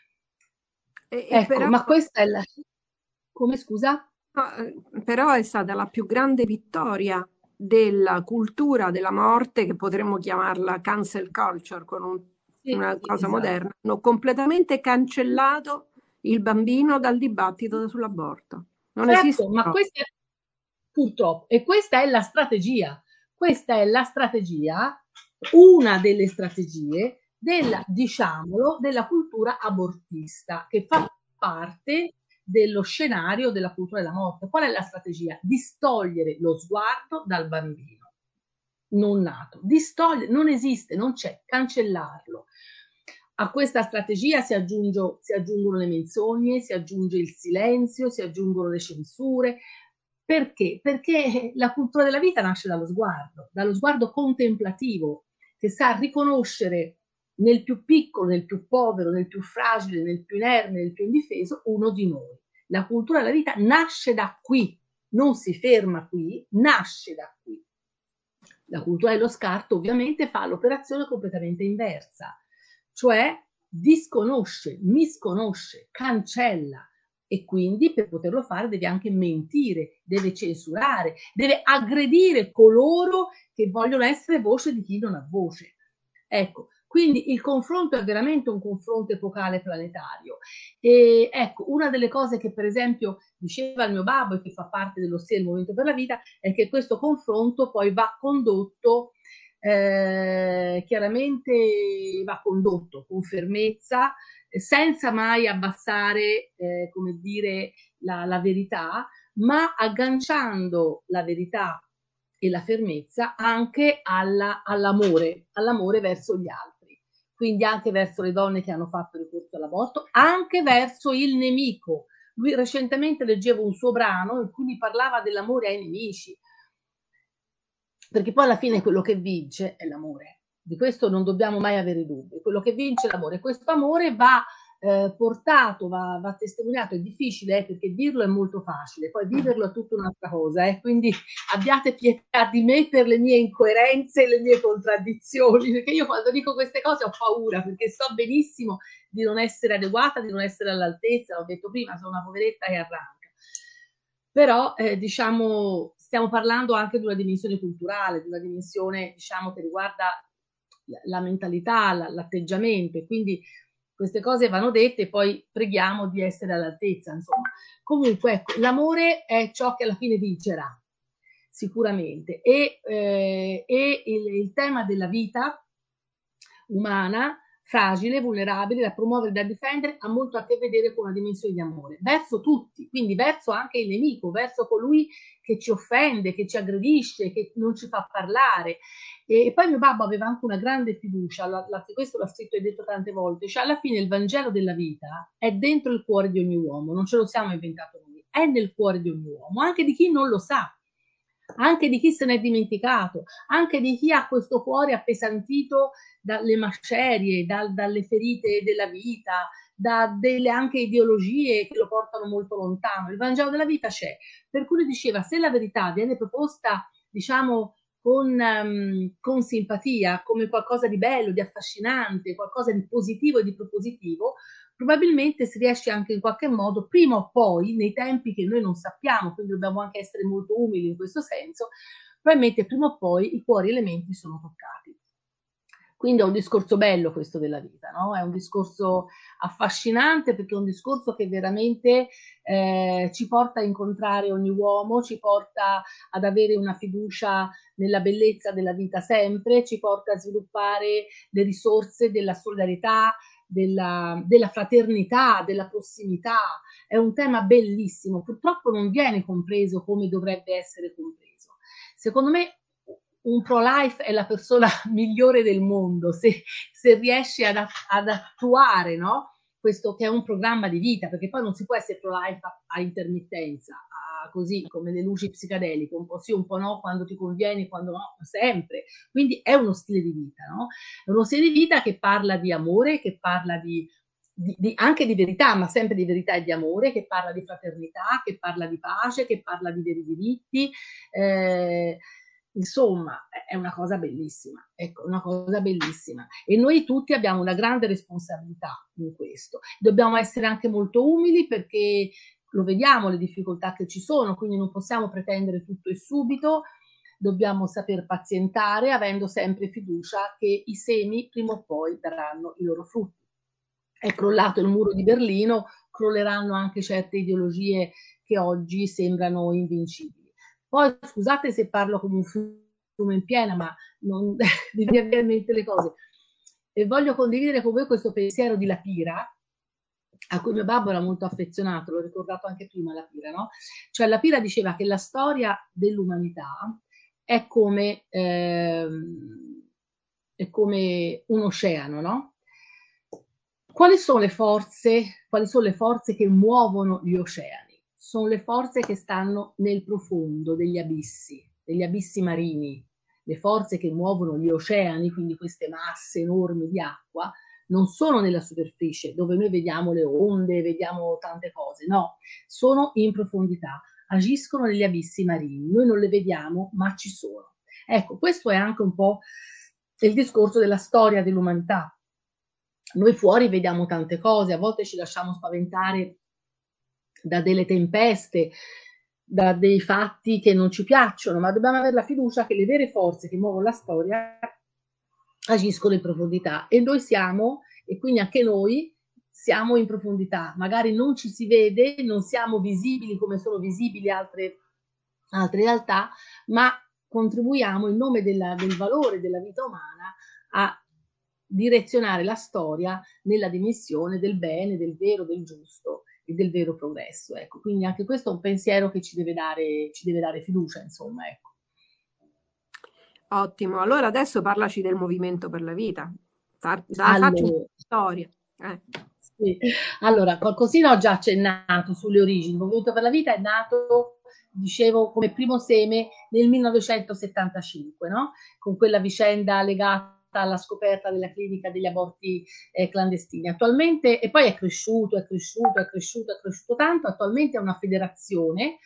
C: Ecco,
B: però,
C: ma questa è la... Come, scusa?
B: Però è stata la più grande vittoria della cultura della morte, che potremmo chiamarla cancel culture con una cosa
C: esatto.
B: moderna. Hanno completamente cancellato il bambino dal dibattito sull'aborto. Non
C: certo,
B: esiste.
C: Ma questa è, purtroppo, e questa è la strategia. Questa è la strategia, una delle strategie della, diciamolo, della cultura abortista, che fa parte dello scenario della cultura della morte. Qual è la strategia? Distogliere lo sguardo dal bambino non nato. Distogliere, non esiste, non c'è, cancellarlo. A questa strategia si aggiungono le menzogne, si aggiunge il silenzio, si aggiungono le censure. Perché? Perché la cultura della vita nasce dallo sguardo contemplativo, che sa riconoscere nel più piccolo, nel più povero, nel più fragile, nel più inerme, nel più indifeso, uno di noi. La cultura della vita nasce da qui, non si ferma qui, nasce da qui. La cultura dello scarto ovviamente fa l'operazione completamente inversa, cioè disconosce, misconosce, cancella, e quindi per poterlo fare deve anche mentire, deve censurare, deve aggredire coloro che vogliono essere voce di chi non ha voce. Ecco, quindi il confronto è veramente un confronto epocale planetario. E ecco, una delle cose che per esempio diceva il mio babbo e che fa parte dello del Movimento per la Vita è che questo confronto poi va condotto, chiaramente va condotto con fermezza, senza mai abbassare, come dire, la verità, ma agganciando la verità e la fermezza anche all'amore verso gli altri, quindi anche verso le donne che hanno fatto ricorso all'aborto, anche verso il nemico. Lui recentemente leggevo un suo brano in cui mi parlava dell'amore ai nemici, perché poi alla fine quello che vince è l'amore. Di questo non dobbiamo mai avere dubbi. Quello che vince è l'amore. Questo amore va portato, va testimoniato. È difficile perché dirlo è molto facile, poi viverlo è tutta un'altra cosa. Quindi abbiate pietà di me per le mie incoerenze e le mie contraddizioni, perché io quando dico queste cose ho paura, perché so benissimo di non essere adeguata, di non essere all'altezza. L'ho detto prima, sono una poveretta che arranca. Però diciamo, stiamo parlando anche di una dimensione culturale, di una dimensione diciamo che riguarda la mentalità, l'atteggiamento, e quindi queste cose vanno dette e poi preghiamo di essere all'altezza, insomma. Comunque ecco, l'amore è ciò che alla fine vincerà, sicuramente, e il tema della vita umana fragile, vulnerabile, da promuovere, da difendere, ha molto a che vedere con una dimensione di amore verso tutti, quindi verso anche il nemico, verso colui che ci offende, che ci aggredisce, che non ci fa parlare. E poi mio babbo aveva anche una grande fiducia, questo l'ha scritto e detto tante volte, cioè alla fine il Vangelo della vita è dentro il cuore di ogni uomo, non ce lo siamo inventato noi, è nel cuore di ogni uomo, anche di chi non lo sa, anche di chi se ne è dimenticato, anche di chi ha questo cuore appesantito dalle macerie, dalle ferite della vita, da delle anche ideologie che lo portano molto lontano. Il Vangelo della vita c'è, per cui diceva, se la verità viene proposta, diciamo, con simpatia, come qualcosa di bello, di affascinante, qualcosa di positivo e di propositivo, probabilmente si riesce anche in qualche modo, prima o poi, nei tempi che noi non sappiamo, quindi dobbiamo anche essere molto umili in questo senso, probabilmente prima o poi i cuori e le menti sono toccati. Quindi è un discorso bello questo della vita, no? È un discorso affascinante perché è un discorso che veramente ci porta a incontrare ogni uomo, ci porta ad avere una fiducia nella bellezza della vita sempre, ci porta a sviluppare le risorse della solidarietà, della fraternità, della prossimità. È un tema bellissimo, purtroppo non viene compreso come dovrebbe essere compreso. Secondo me un pro-life è la persona migliore del mondo se riesce ad attuare, no? Questo che è un programma di vita, perché poi non si può essere pro-life a intermittenza, così come le luci psichedeliche, un po' sì, un po' no, quando ti conviene, quando no, sempre. Quindi è uno stile di vita, no? È uno stile di vita che parla di amore, che parla anche di verità, ma sempre di verità e di amore, che parla di fraternità, che parla di pace, che parla di veri diritti. Insomma, è una cosa bellissima, ecco, una cosa bellissima. E noi tutti abbiamo una grande responsabilità in questo. Dobbiamo essere anche molto umili perché lo vediamo le difficoltà che ci sono, quindi non possiamo pretendere tutto e subito, dobbiamo saper pazientare avendo sempre fiducia che i semi prima o poi daranno i loro frutti. È crollato il muro di Berlino, crolleranno anche certe ideologie che oggi sembrano invincibili. Poi scusate se parlo come un fiume in piena, ma non mi viene in mente le cose. E voglio condividere con voi questo pensiero di Lapira, a cui mio babbo era molto affezionato, l'ho ricordato anche prima Lapira, no? Cioè Lapira diceva che la storia dell'umanità è come un oceano, no? Quali sono le forze che muovono gli oceani? Sono le forze che stanno nel profondo degli abissi marini. Le forze che muovono gli oceani, quindi queste masse enormi di acqua, non sono nella superficie dove noi vediamo le onde, vediamo tante cose, no, sono in profondità, agiscono negli abissi marini, noi non le vediamo ma ci sono. Ecco, questo è anche un po' il discorso della storia dell'umanità. Noi fuori vediamo tante cose, a volte ci lasciamo spaventare da delle tempeste, da dei fatti che non ci piacciono, ma dobbiamo avere la fiducia che le vere forze che muovono la storia agiscono in profondità e noi siamo, e quindi anche noi siamo in profondità, magari non ci si vede, non siamo visibili come sono visibili altre realtà, ma contribuiamo in nome del valore della vita umana a direzionare la storia nella dimensione del bene, del vero, del giusto e del vero progresso. Ecco, quindi anche questo è un pensiero che ci deve dare fiducia, insomma, ecco.
B: Ottimo, allora adesso parlaci del Movimento per la Vita. Facci una storia.
C: Sì. Allora, qualcosina ho già accennato sulle origini. Il Movimento per la Vita è nato, dicevo, come primo seme nel 1975, no? Con quella vicenda legata alla scoperta della clinica degli aborti clandestini. Attualmente, e poi è cresciuto tanto, attualmente è una federazione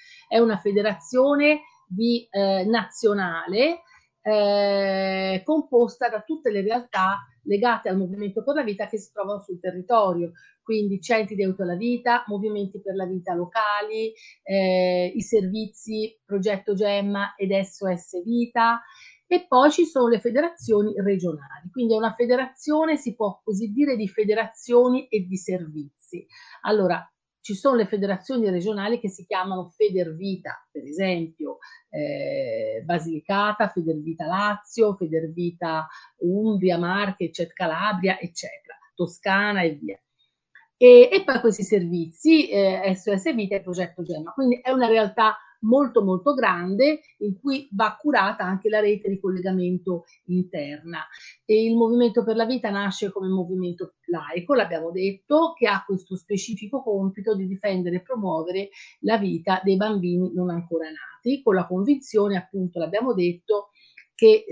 C: nazionale composta da tutte le realtà legate al Movimento per la Vita che si trovano sul territorio, quindi centri di aiuto alla vita, movimenti per la vita locali, i servizi, Progetto Gemma ed SOS Vita, e poi ci sono le federazioni regionali, quindi è una federazione, si può così dire, di federazioni e di servizi. Allora, ci sono le federazioni regionali che si chiamano Federvita, per esempio Basilicata, Federvita Lazio, Federvita Umbria, Marche, eccetera, Calabria, eccetera, Toscana e via. E poi questi servizi, SOS Vita e Progetto Gemma, quindi è una realtà molto molto grande in cui va curata anche la rete di collegamento interna. E il Movimento per la Vita nasce come movimento laico, l'abbiamo detto, che ha questo specifico compito di difendere e promuovere la vita dei bambini non ancora nati, con la convinzione, appunto, l'abbiamo detto, che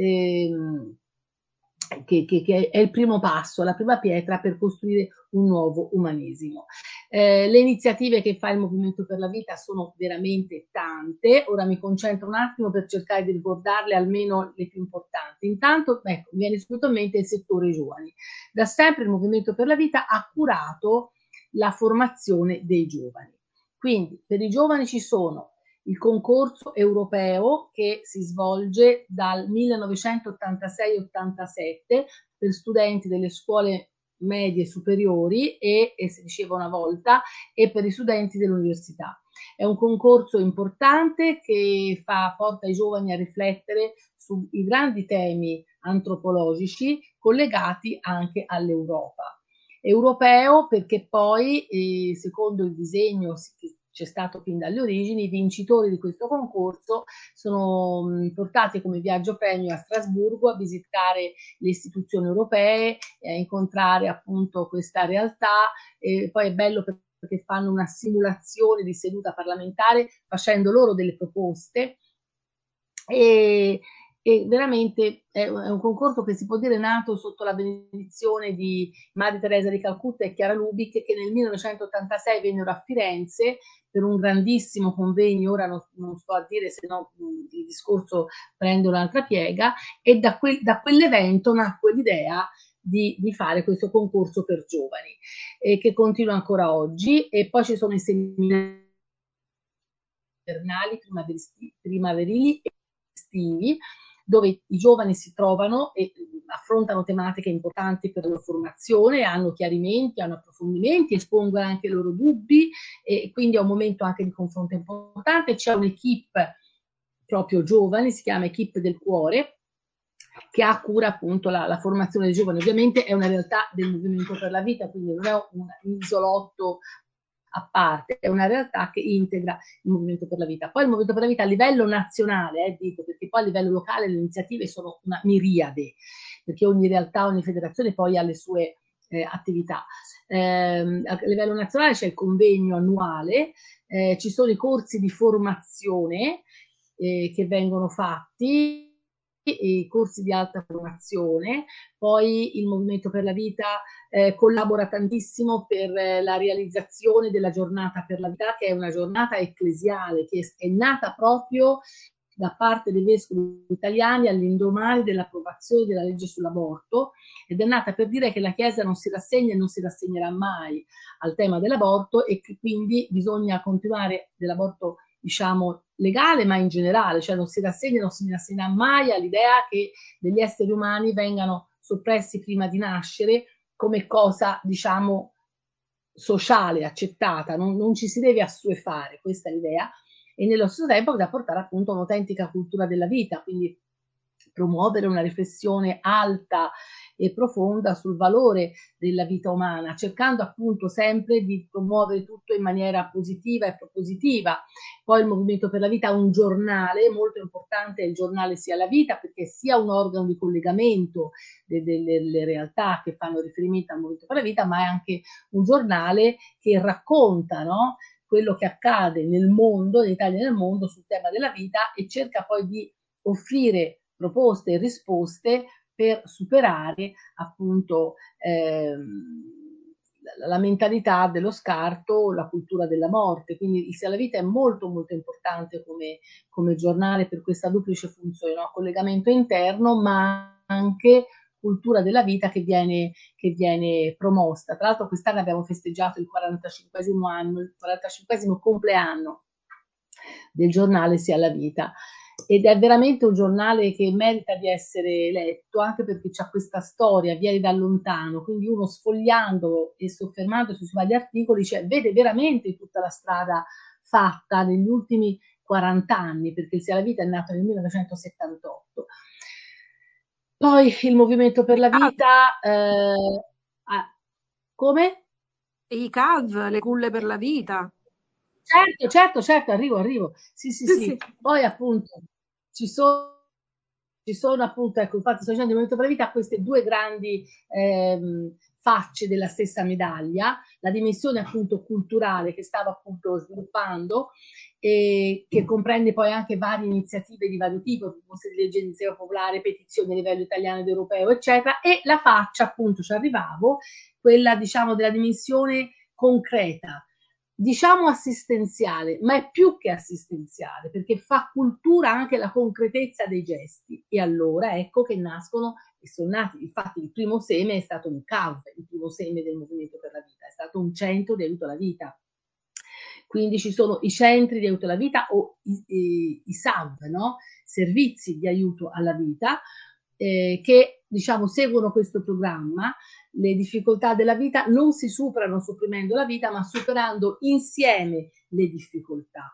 C: è il primo passo, la prima pietra per costruire un nuovo umanesimo. Le iniziative che fa il Movimento per la Vita sono veramente tante, ora mi concentro un attimo per cercare di ricordarle almeno le più importanti. Intanto, ecco, mi viene subito in mente il settore giovani. Da sempre il Movimento per la Vita ha curato la formazione dei giovani. Quindi per i giovani ci sono il concorso europeo che si svolge dal 1986-87 per studenti delle scuole medie superiori e si diceva una volta, e per i studenti dell'università. È un concorso importante che porta i giovani a riflettere sui grandi temi antropologici collegati anche all'Europa. Europeo perché poi, secondo il disegno che c'è stato fin dalle origini, i vincitori di questo concorso sono portati come viaggio premio a Strasburgo a visitare le istituzioni europee, a incontrare appunto questa realtà, e poi è bello perché fanno una simulazione di seduta parlamentare facendo loro delle proposte e veramente è un concorso che si può dire nato sotto la benedizione di Maria Teresa di Calcutta e Chiara Lubic, che nel 1986 vennero a Firenze per un grandissimo convegno. Ora non sto a dire, se no il discorso prende un'altra piega, e da quell'evento nacque l'idea di fare questo concorso per giovani, che continua ancora oggi. E poi ci sono i seminari invernali, primaverili e estivi, dove i giovani si trovano e affrontano tematiche importanti per la loro formazione, hanno chiarimenti, hanno approfondimenti, espongono anche i loro dubbi, e quindi è un momento anche di confronto importante. C'è un'equipe proprio giovane, si chiama Equipe del Cuore, che ha cura appunto la formazione dei giovani. Ovviamente è una realtà del Movimento per la Vita, quindi non è un isolotto a parte, è una realtà che integra il Movimento per la Vita. Poi il Movimento per la Vita a livello nazionale, dico, perché poi a livello locale le iniziative sono una miriade, perché ogni realtà, ogni federazione poi ha le sue attività. A livello nazionale c'è il convegno annuale, ci sono i corsi di formazione che vengono fatti, i corsi di alta formazione. Poi il Movimento per la Vita collabora tantissimo per la realizzazione della Giornata per la Vita, che è una giornata ecclesiale che è nata proprio da parte dei vescovi italiani all'indomani dell'approvazione della legge sull'aborto, ed è nata per dire che la Chiesa non si rassegna e non si rassegnerà mai al tema dell'aborto, e che quindi bisogna continuare dell'aborto, diciamo, legale, ma in generale, cioè non si rassegna e non si rassegnerà mai all'idea che degli esseri umani vengano soppressi prima di nascere come cosa, diciamo, sociale, accettata, non ci si deve assuefare, questa è l'idea, e nello stesso tempo da portare appunto un'autentica cultura della vita, quindi promuovere una riflessione alta e profonda sul valore della vita umana, cercando appunto sempre di promuovere tutto in maniera positiva e propositiva. Poi il Movimento per la Vita ha un giornale molto importante, è il giornale Sia la Vita, perché sia un organo di collegamento delle realtà che fanno riferimento al Movimento per la Vita, ma è anche un giornale che racconta, no, quello che accade nel mondo, in Italia e nel mondo, sul tema della vita, e cerca poi di offrire proposte e risposte per superare appunto la mentalità dello scarto, la cultura della morte. Quindi il Sia la Vita è molto molto importante come giornale per questa duplice funzione, no? Collegamento interno, ma anche cultura della vita che viene promossa. Tra l'altro quest'anno abbiamo festeggiato il 45esimo anno, il 45esimo compleanno del giornale Sia la Vita, ed è veramente un giornale che merita di essere letto, anche perché c'ha questa storia, viene da lontano, quindi uno sfogliando e soffermandosi su vari articoli, cioè, vede veramente tutta la strada fatta negli ultimi 40 anni, perché il Sia la Vita è nato nel 1978. Poi il Movimento per la Vita, come?
B: I CAV, le culle per la vita.
C: Certo, arrivo. Sì. Poi appunto ci sono appunto, ecco, infatti sto dicendo il Movimento per la Vita, queste due grandi facce della stessa medaglia, la dimensione appunto culturale che stava appunto sviluppando, e che comprende poi anche varie iniziative di vario tipo, proposte di legge iniziativa popolare, petizioni a livello italiano ed europeo, eccetera, e la faccia, appunto, ci arrivavo, quella, diciamo, della dimensione concreta, diciamo assistenziale, ma è più che assistenziale, perché fa cultura anche la concretezza dei gesti. E allora ecco che nascono e sono nati, infatti il primo seme è stato un CAV, il primo seme del Movimento per la Vita, è stato un centro di aiuto alla vita. Quindi ci sono i centri di aiuto alla vita, o i SAV, no? Servizi di aiuto alla vita, che diciamo, seguono questo programma. Le difficoltà della vita non si superano sopprimendo la vita, ma superando insieme le difficoltà.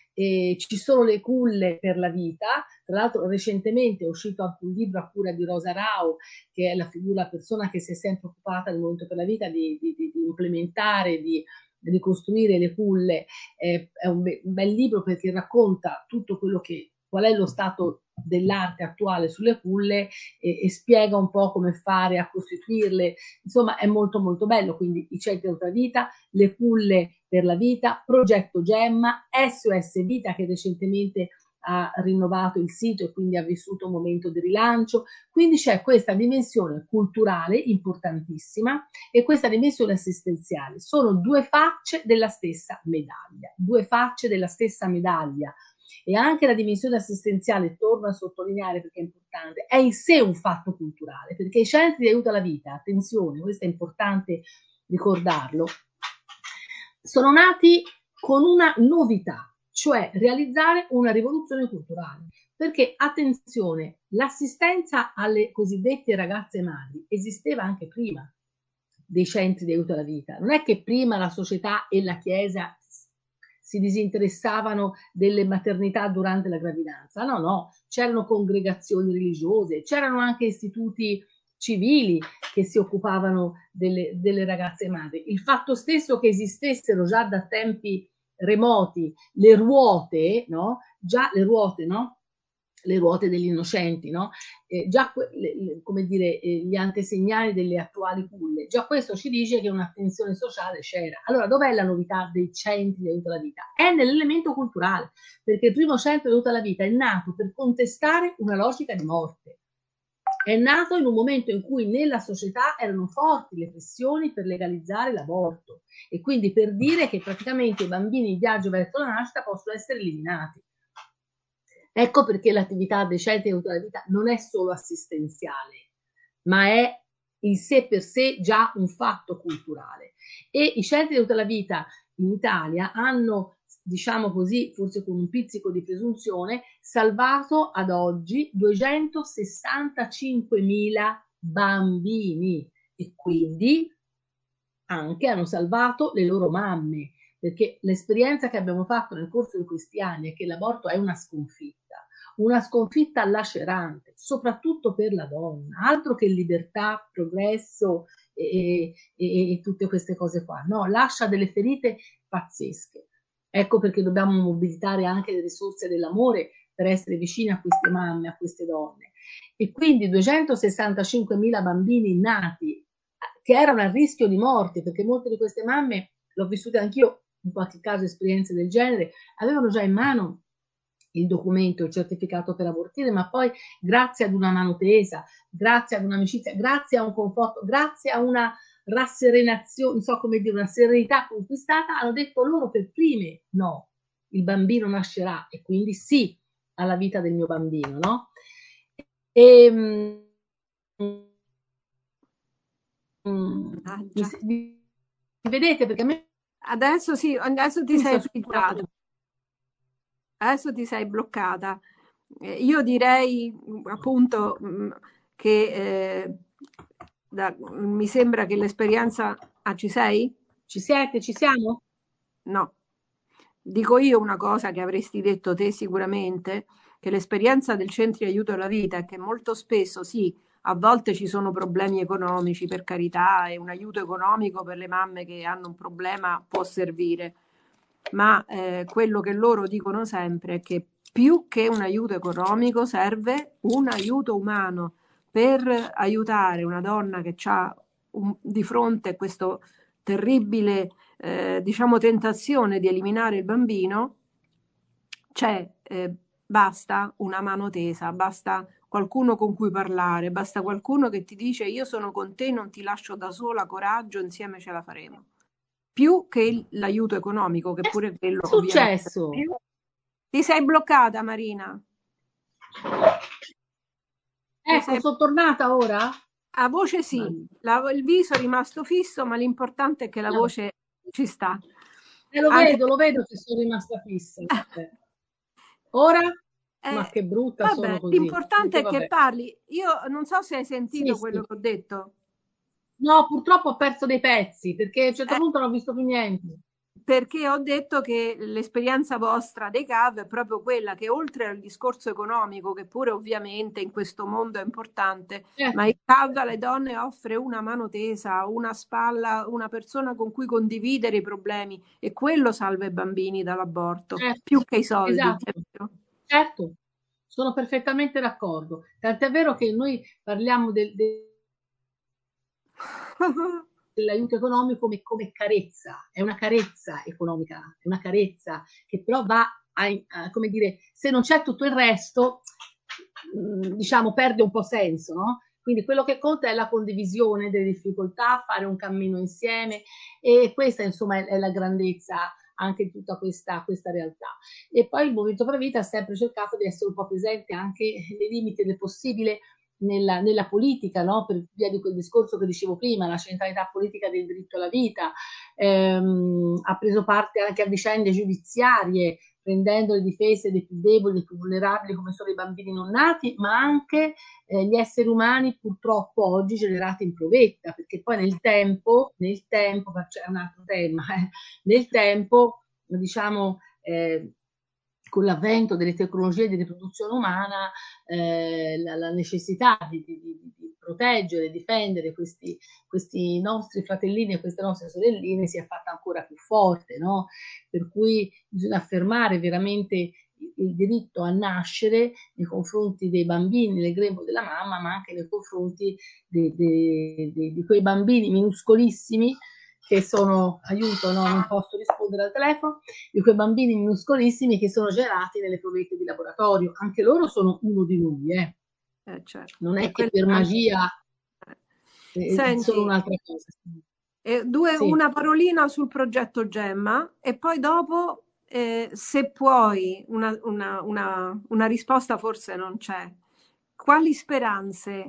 C: Ci sono le culle per la vita. Tra l'altro recentemente è uscito anche un libro a cura di Rosa Rao, che è la persona che si è sempre occupata del movimento per la vita, di implementare, di ricostruire le culle. È un bel libro perché racconta tutto quello qual è lo stato dell'arte attuale sulle culle e spiega un po' come fare a costituirle. Insomma, è molto molto bello. Quindi i centri della vita, le culle per la vita, Progetto Gemma, SOS Vita, che recentemente ha rinnovato il sito e quindi ha vissuto un momento di rilancio. Quindi c'è questa dimensione culturale importantissima e questa dimensione assistenziale. Sono due facce della stessa medaglia, due facce della stessa medaglia. E anche la dimensione assistenziale, torno a sottolineare perché è importante, è in sé un fatto culturale, perché i centri di aiuto alla vita, attenzione, questo è importante ricordarlo, sono nati con una novità, cioè realizzare una rivoluzione culturale. Perché, attenzione, l'assistenza alle cosiddette ragazze madri esisteva anche prima dei centri di aiuto alla vita. Non è che prima la società e la Chiesa si disinteressavano delle maternità durante la gravidanza. No, no, c'erano congregazioni religiose, c'erano anche istituti civili che si occupavano delle ragazze madri. Il fatto stesso che esistessero già da tempi remoti le ruote, no? Già le ruote, no? Le ruote degli innocenti, no? Già come dire, gli antesignani delle attuali culle, già questo ci dice che un'attenzione sociale c'era. Allora, dov'è la novità dei centri di aiuto alla vita? È nell'elemento culturale, perché il primo centro di aiuto alla vita è nato per contestare una logica di morte. È nato in un momento in cui nella società erano forti le pressioni per legalizzare l'aborto e quindi per dire che praticamente i bambini in viaggio verso la nascita possono essere eliminati. Ecco perché l'attività dei centri di aiuto alla vita non è solo assistenziale, ma è in sé per sé già un fatto culturale. E i centri di aiuto alla vita in Italia hanno, diciamo così, forse con un pizzico di presunzione, salvato ad oggi 265.000 bambini e quindi anche hanno salvato le loro mamme, perché l'esperienza che abbiamo fatto nel corso di questi anni è che l'aborto è una sconfitta lacerante, soprattutto per la donna, altro che libertà, progresso e tutte queste cose qua, no, lascia delle ferite pazzesche. Ecco perché dobbiamo mobilitare anche le risorse dell'amore per essere vicini a queste mamme, a queste donne. E quindi 265.000 bambini nati che erano a rischio di morte, perché molte di queste mamme, l'ho vissuta anch'io, in qualche caso esperienze del genere, avevano già in mano il documento, il certificato per abortire, ma poi grazie ad una mano tesa, grazie ad un'amicizia, grazie a un conforto, grazie a una rasserenazione, non so come dire, una serenità conquistata, hanno detto loro per prime no, il bambino nascerà e quindi sì alla vita del mio bambino, no? Mi vedete? Perché a me
B: adesso sì, adesso ti sei filtrato. Adesso ti sei bloccata. Io direi appunto che mi sembra che l'esperienza... Ah, ci sei?
C: Ci siete? Ci siamo?
B: No. Dico io una cosa che avresti detto te sicuramente, che l'esperienza del centro di aiuto alla vita è che molto spesso sì, a volte ci sono problemi economici, per carità, e un aiuto economico per le mamme che hanno un problema può servire, ma quello che loro dicono sempre è che più che un aiuto economico serve un aiuto umano per aiutare una donna che ha di fronte questo terribile diciamo tentazione di eliminare il bambino. Basta una mano tesa, basta qualcuno con cui parlare, basta qualcuno che ti dice io sono con te, non ti lascio da sola, coraggio, insieme ce la faremo. Più che l'aiuto economico, che pure quello
C: è successo.
B: Ti sei bloccata, Marina?
C: Ecco, sono tornata ora?
B: A voce sì, il viso è rimasto fisso, ma l'importante è che la voce ci sta.
C: Lo vedo che sono rimasta fissa. Ora? Ma che brutta sono
B: Vabbè,
C: così.
B: l'importante
C: Dico,
B: è che
C: vabbè.
B: parli. Io non so se hai
C: Sì,
B: sentito quello
C: sì.
B: che ho detto.
C: No, purtroppo ho perso dei pezzi perché a un certo
B: Eh,
C: punto non ho visto più niente.
B: Perché ho detto che l'esperienza vostra dei CAV è proprio quella che oltre al discorso economico, che pure ovviamente in questo mondo è importante, ma il
C: Certo,
B: CAV alle donne offre una mano tesa, una spalla, una persona con cui condividere i problemi e quello salva i bambini dall'aborto,
C: certo,
B: più che i soldi, è
C: esatto,
B: vero?
C: certo, sono perfettamente d'accordo. Tant'è vero che noi parliamo dell'aiuto economico come carezza, è una carezza economica, è una carezza che però va come dire, se non c'è tutto il resto, diciamo, perde un po' senso, no? Quindi quello che conta è la condivisione delle difficoltà, fare un cammino insieme e questa insomma è la grandezza anche di tutta questa realtà. E poi il Movimento Pro Vita ha sempre cercato di essere un po' presente anche nei limiti del possibile nella politica, no? Per via di quel discorso che dicevo prima, la centralità politica del diritto alla vita, ha preso parte anche a vicende giudiziarie, prendendo le difese dei più deboli, dei più vulnerabili, come sono i bambini non nati, ma anche gli esseri umani purtroppo oggi generati in provetta, perché poi c'è un altro tema, nel tempo, diciamo, con l'avvento delle tecnologie di riproduzione umana, la necessità di proteggere, difendere questi nostri fratellini e queste nostre sorelline si è fatta ancora più forte, no? Per cui bisogna affermare veramente il diritto a nascere nei confronti dei bambini nel grembo della mamma, ma anche nei confronti di quei bambini minuscolissimi che sono, aiuto, no, non posso rispondere al telefono, di quei bambini minuscolissimi che sono generati nelle provette di laboratorio. Anche loro sono uno di noi, eh.
B: Certo.
C: Non
B: E
C: è che
B: quello
C: per
B: anche.
C: magia sono
B: Senti,
C: un'altra cosa. Sì.
B: una parolina sul progetto Gemma e poi dopo, se puoi, una risposta forse non c'è. Quali speranze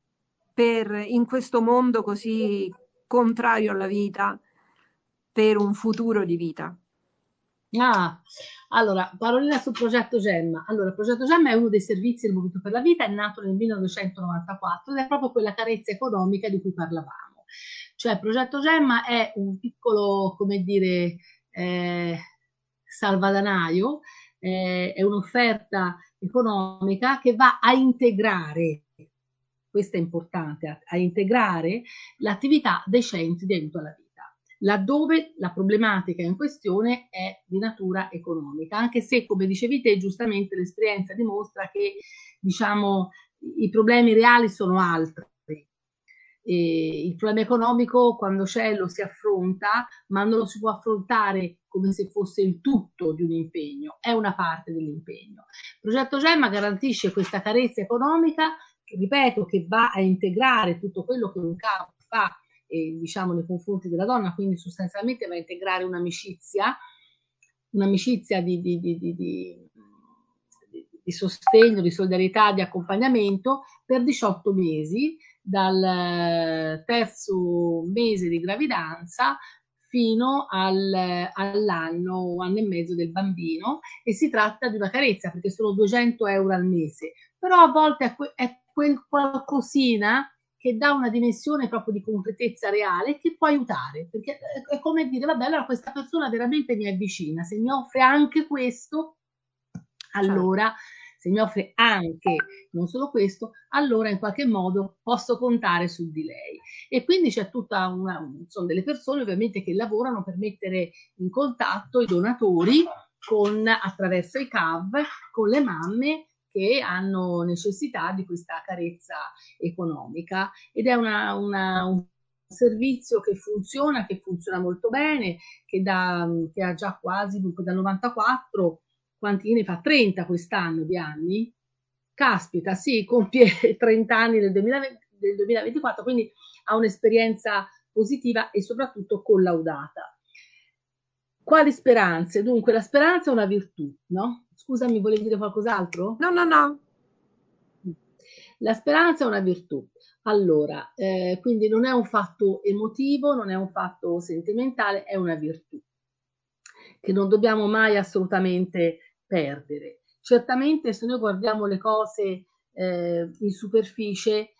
B: in questo mondo così contrario alla vita, per un futuro di vita?
C: Ah, allora, parolina sul progetto Gemma. Allora, il progetto Gemma è uno dei servizi del Movimento per la Vita, è nato nel 1994 ed è proprio quella carezza economica di cui parlavamo. Cioè, il progetto Gemma è un piccolo, come dire, salvadanaio, è un'offerta economica che va a integrare, questo è importante, a integrare l'attività dei centri di aiuto alla vita laddove la problematica in questione è di natura economica, anche se, come dicevi te, giustamente l'esperienza dimostra che, diciamo, i problemi reali sono altri. E il problema economico, quando c'è, lo si affronta, ma non lo si può affrontare come se fosse il tutto di un impegno, è una parte dell'impegno. Il progetto Gemma garantisce questa carezza economica, che, ripeto, che va a integrare tutto quello che un capo fa diciamo nei confronti della donna, quindi sostanzialmente va a integrare un'amicizia di sostegno, di solidarietà, di accompagnamento per 18 mesi, dal terzo mese di gravidanza fino all'anno, anno e mezzo del bambino, e si tratta di una carezza perché sono 200 euro al mese, però a volte è quel qualcosina che dà una dimensione proprio di concretezza reale che può aiutare, perché è come dire, vabbè, allora questa persona veramente mi è vicina, se mi offre anche questo,
B: Certo.
C: allora, se mi offre anche non solo questo, allora in qualche modo posso contare su di lei. E quindi c'è sono delle persone ovviamente che lavorano per mettere in contatto i donatori attraverso i CAV con le mamme che hanno necessità di questa carezza economica ed è un servizio che funziona molto bene, che ha già quasi, dunque dal 94, quanti ne fa? 30 quest'anno di anni? Caspita, sì, compie 30 anni del 2024, quindi ha un'esperienza positiva e soprattutto collaudata. Quali speranze? Dunque, la speranza è una virtù, no? Scusami, volevi dire qualcos'altro?
B: No, no, no.
C: La speranza è una virtù. Allora, quindi non è un fatto emotivo, non è un fatto sentimentale, è una virtù che non dobbiamo mai assolutamente perdere. certamente se noi guardiamo le cose in superficie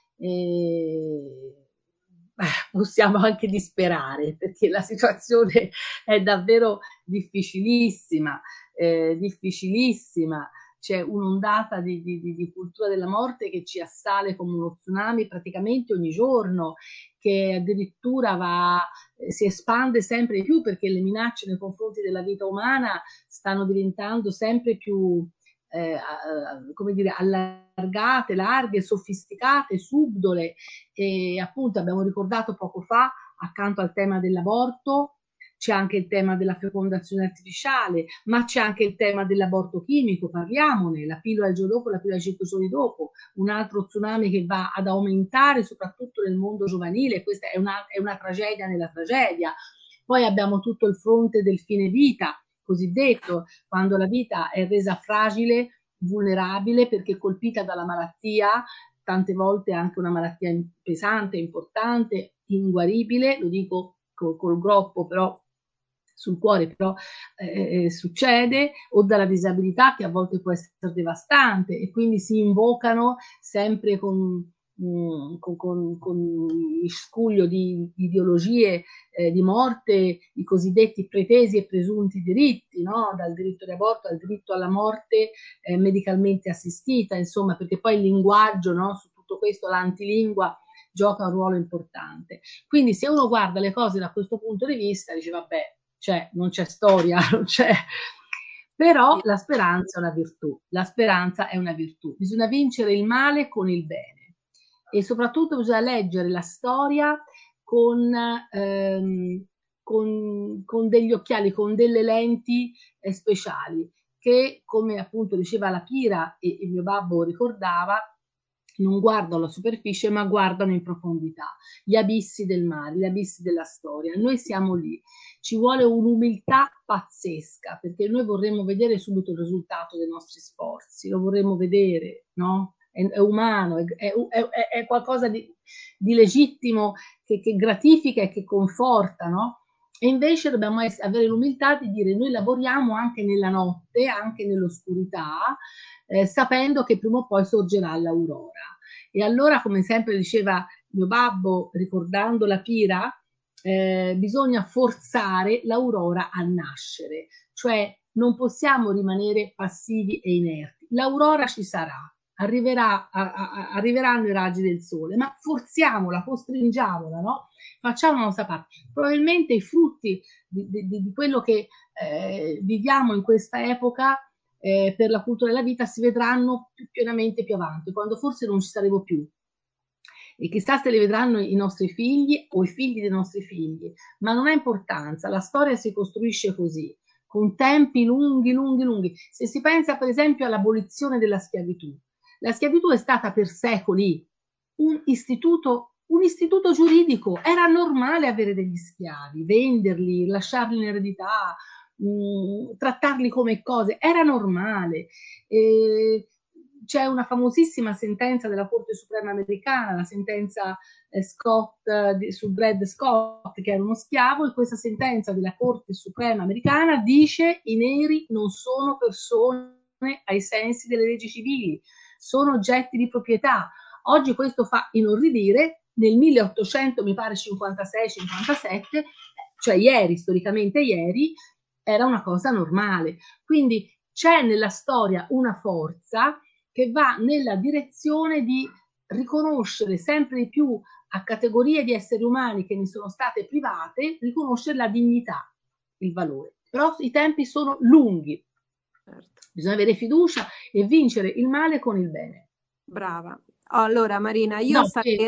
C: possiamo anche disperare, perché la situazione è davvero difficilissima, difficilissima. C'è un'ondata di cultura della morte che ci assale come uno tsunami praticamente ogni giorno, che addirittura si espande sempre di più, perché le minacce nei confronti della vita umana stanno diventando sempre più come dire, allargate, larghe, sofisticate, subdole. E appunto abbiamo ricordato poco fa, accanto al tema dell'aborto, c'è anche il tema della fecondazione artificiale, ma c'è anche il tema dell'aborto chimico, parliamone, la pillola il giorno dopo, la pillola 5 giorni dopo, un altro tsunami che va ad aumentare soprattutto nel mondo giovanile. Questa è una tragedia nella tragedia. Poi abbiamo tutto il fronte del fine vita, cosiddetto, quando la vita è resa fragile, vulnerabile, perché colpita dalla malattia, tante volte anche una malattia pesante, importante, inguaribile, lo dico col groppo, però sul cuore, però succede, o dalla disabilità, che a volte può essere devastante, e quindi si invocano sempre con miscuglio di ideologie di morte, i cosiddetti pretesi e presunti diritti, no? Dal diritto di aborto al diritto alla morte medicalmente assistita, insomma, perché poi il linguaggio, no? Su tutto questo l'antilingua gioca un ruolo importante. Quindi se uno guarda le cose da questo punto di vista, dice vabbè, non c'è storia, non c'è... Però la speranza è una virtù, la speranza è una virtù, bisogna vincere il male con il bene, e soprattutto bisogna leggere la storia con degli occhiali, con delle lenti speciali, che, come appunto diceva la Pira e il mio babbo ricordava, non guardano la superficie ma guardano in profondità, gli abissi del mare, gli abissi della storia. Noi siamo lì, ci vuole un'umiltà pazzesca, perché noi vorremmo vedere subito il risultato dei nostri sforzi, lo vorremmo vedere, no? È umano, è qualcosa di legittimo, che gratifica e che conforta, no? E invece dobbiamo avere l'umiltà di dire: noi lavoriamo anche nella notte, anche nell'oscurità, sapendo che prima o poi sorgerà l'aurora. E allora, come sempre diceva mio babbo, ricordando la Pira, bisogna forzare l'aurora a nascere, cioè non possiamo rimanere passivi e inerti. L'aurora ci sarà, arriveranno i raggi del sole, ma forziamola, costringiamola, no? Facciamo la nostra parte. Probabilmente i frutti di quello che viviamo in questa epoca per la cultura della vita si vedranno più pienamente più avanti, quando forse non ci saremo più. E chissà se le vedranno i nostri figli o i figli dei nostri figli, ma non ha importanza, la storia si costruisce così, con tempi lunghi, lunghi, lunghi. Se si pensa per esempio all'abolizione della schiavitù, la schiavitù è stata per secoli un istituto giuridico, era normale avere degli schiavi, venderli, lasciarli in eredità, trattarli come cose, era normale. C'è una famosissima sentenza della Corte Suprema americana, la sentenza Scott, su Dred Scott, che era uno schiavo, e questa sentenza della Corte Suprema americana dice: i neri non sono persone ai sensi delle leggi civili, sono oggetti di proprietà. Oggi questo fa inorridire, nel 1800 mi pare 56-57, cioè ieri, storicamente ieri, era una cosa normale. Quindi c'è nella storia una forza che va nella direzione di riconoscere sempre di più a categorie di esseri umani che ne sono state private, riconoscere la dignità, il valore. Però i tempi sono lunghi. Certo. Bisogna avere fiducia e vincere il male con il bene.
B: Brava. Allora Marina, io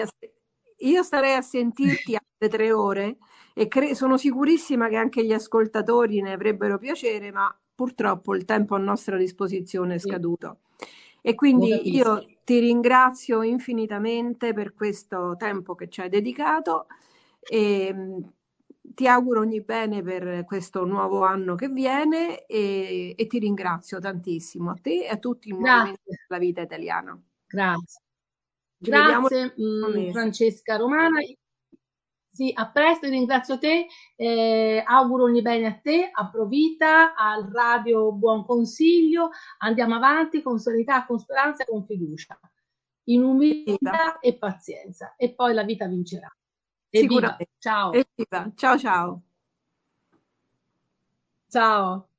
B: starei a sentirti altre 3 ore e sono sicurissima che anche gli ascoltatori ne avrebbero piacere, ma purtroppo il tempo a nostra disposizione è scaduto. E quindi io ti ringrazio infinitamente per questo tempo che ci hai dedicato e ti auguro ogni bene per questo nuovo anno che viene e ti ringrazio tantissimo, a te e a tutti i movimenti della vita italiana.
C: Grazie. Grazie Francesca Romana. Sì, a presto, ringrazio te, auguro ogni bene a te, a Provita, al radio Buon Consiglio, andiamo avanti con serenità, con speranza e con fiducia, in umiltà e pazienza, e poi la vita vincerà. Evviva,
B: Sicuramente.
C: ciao.
B: Evviva. Ciao ciao.
C: Ciao.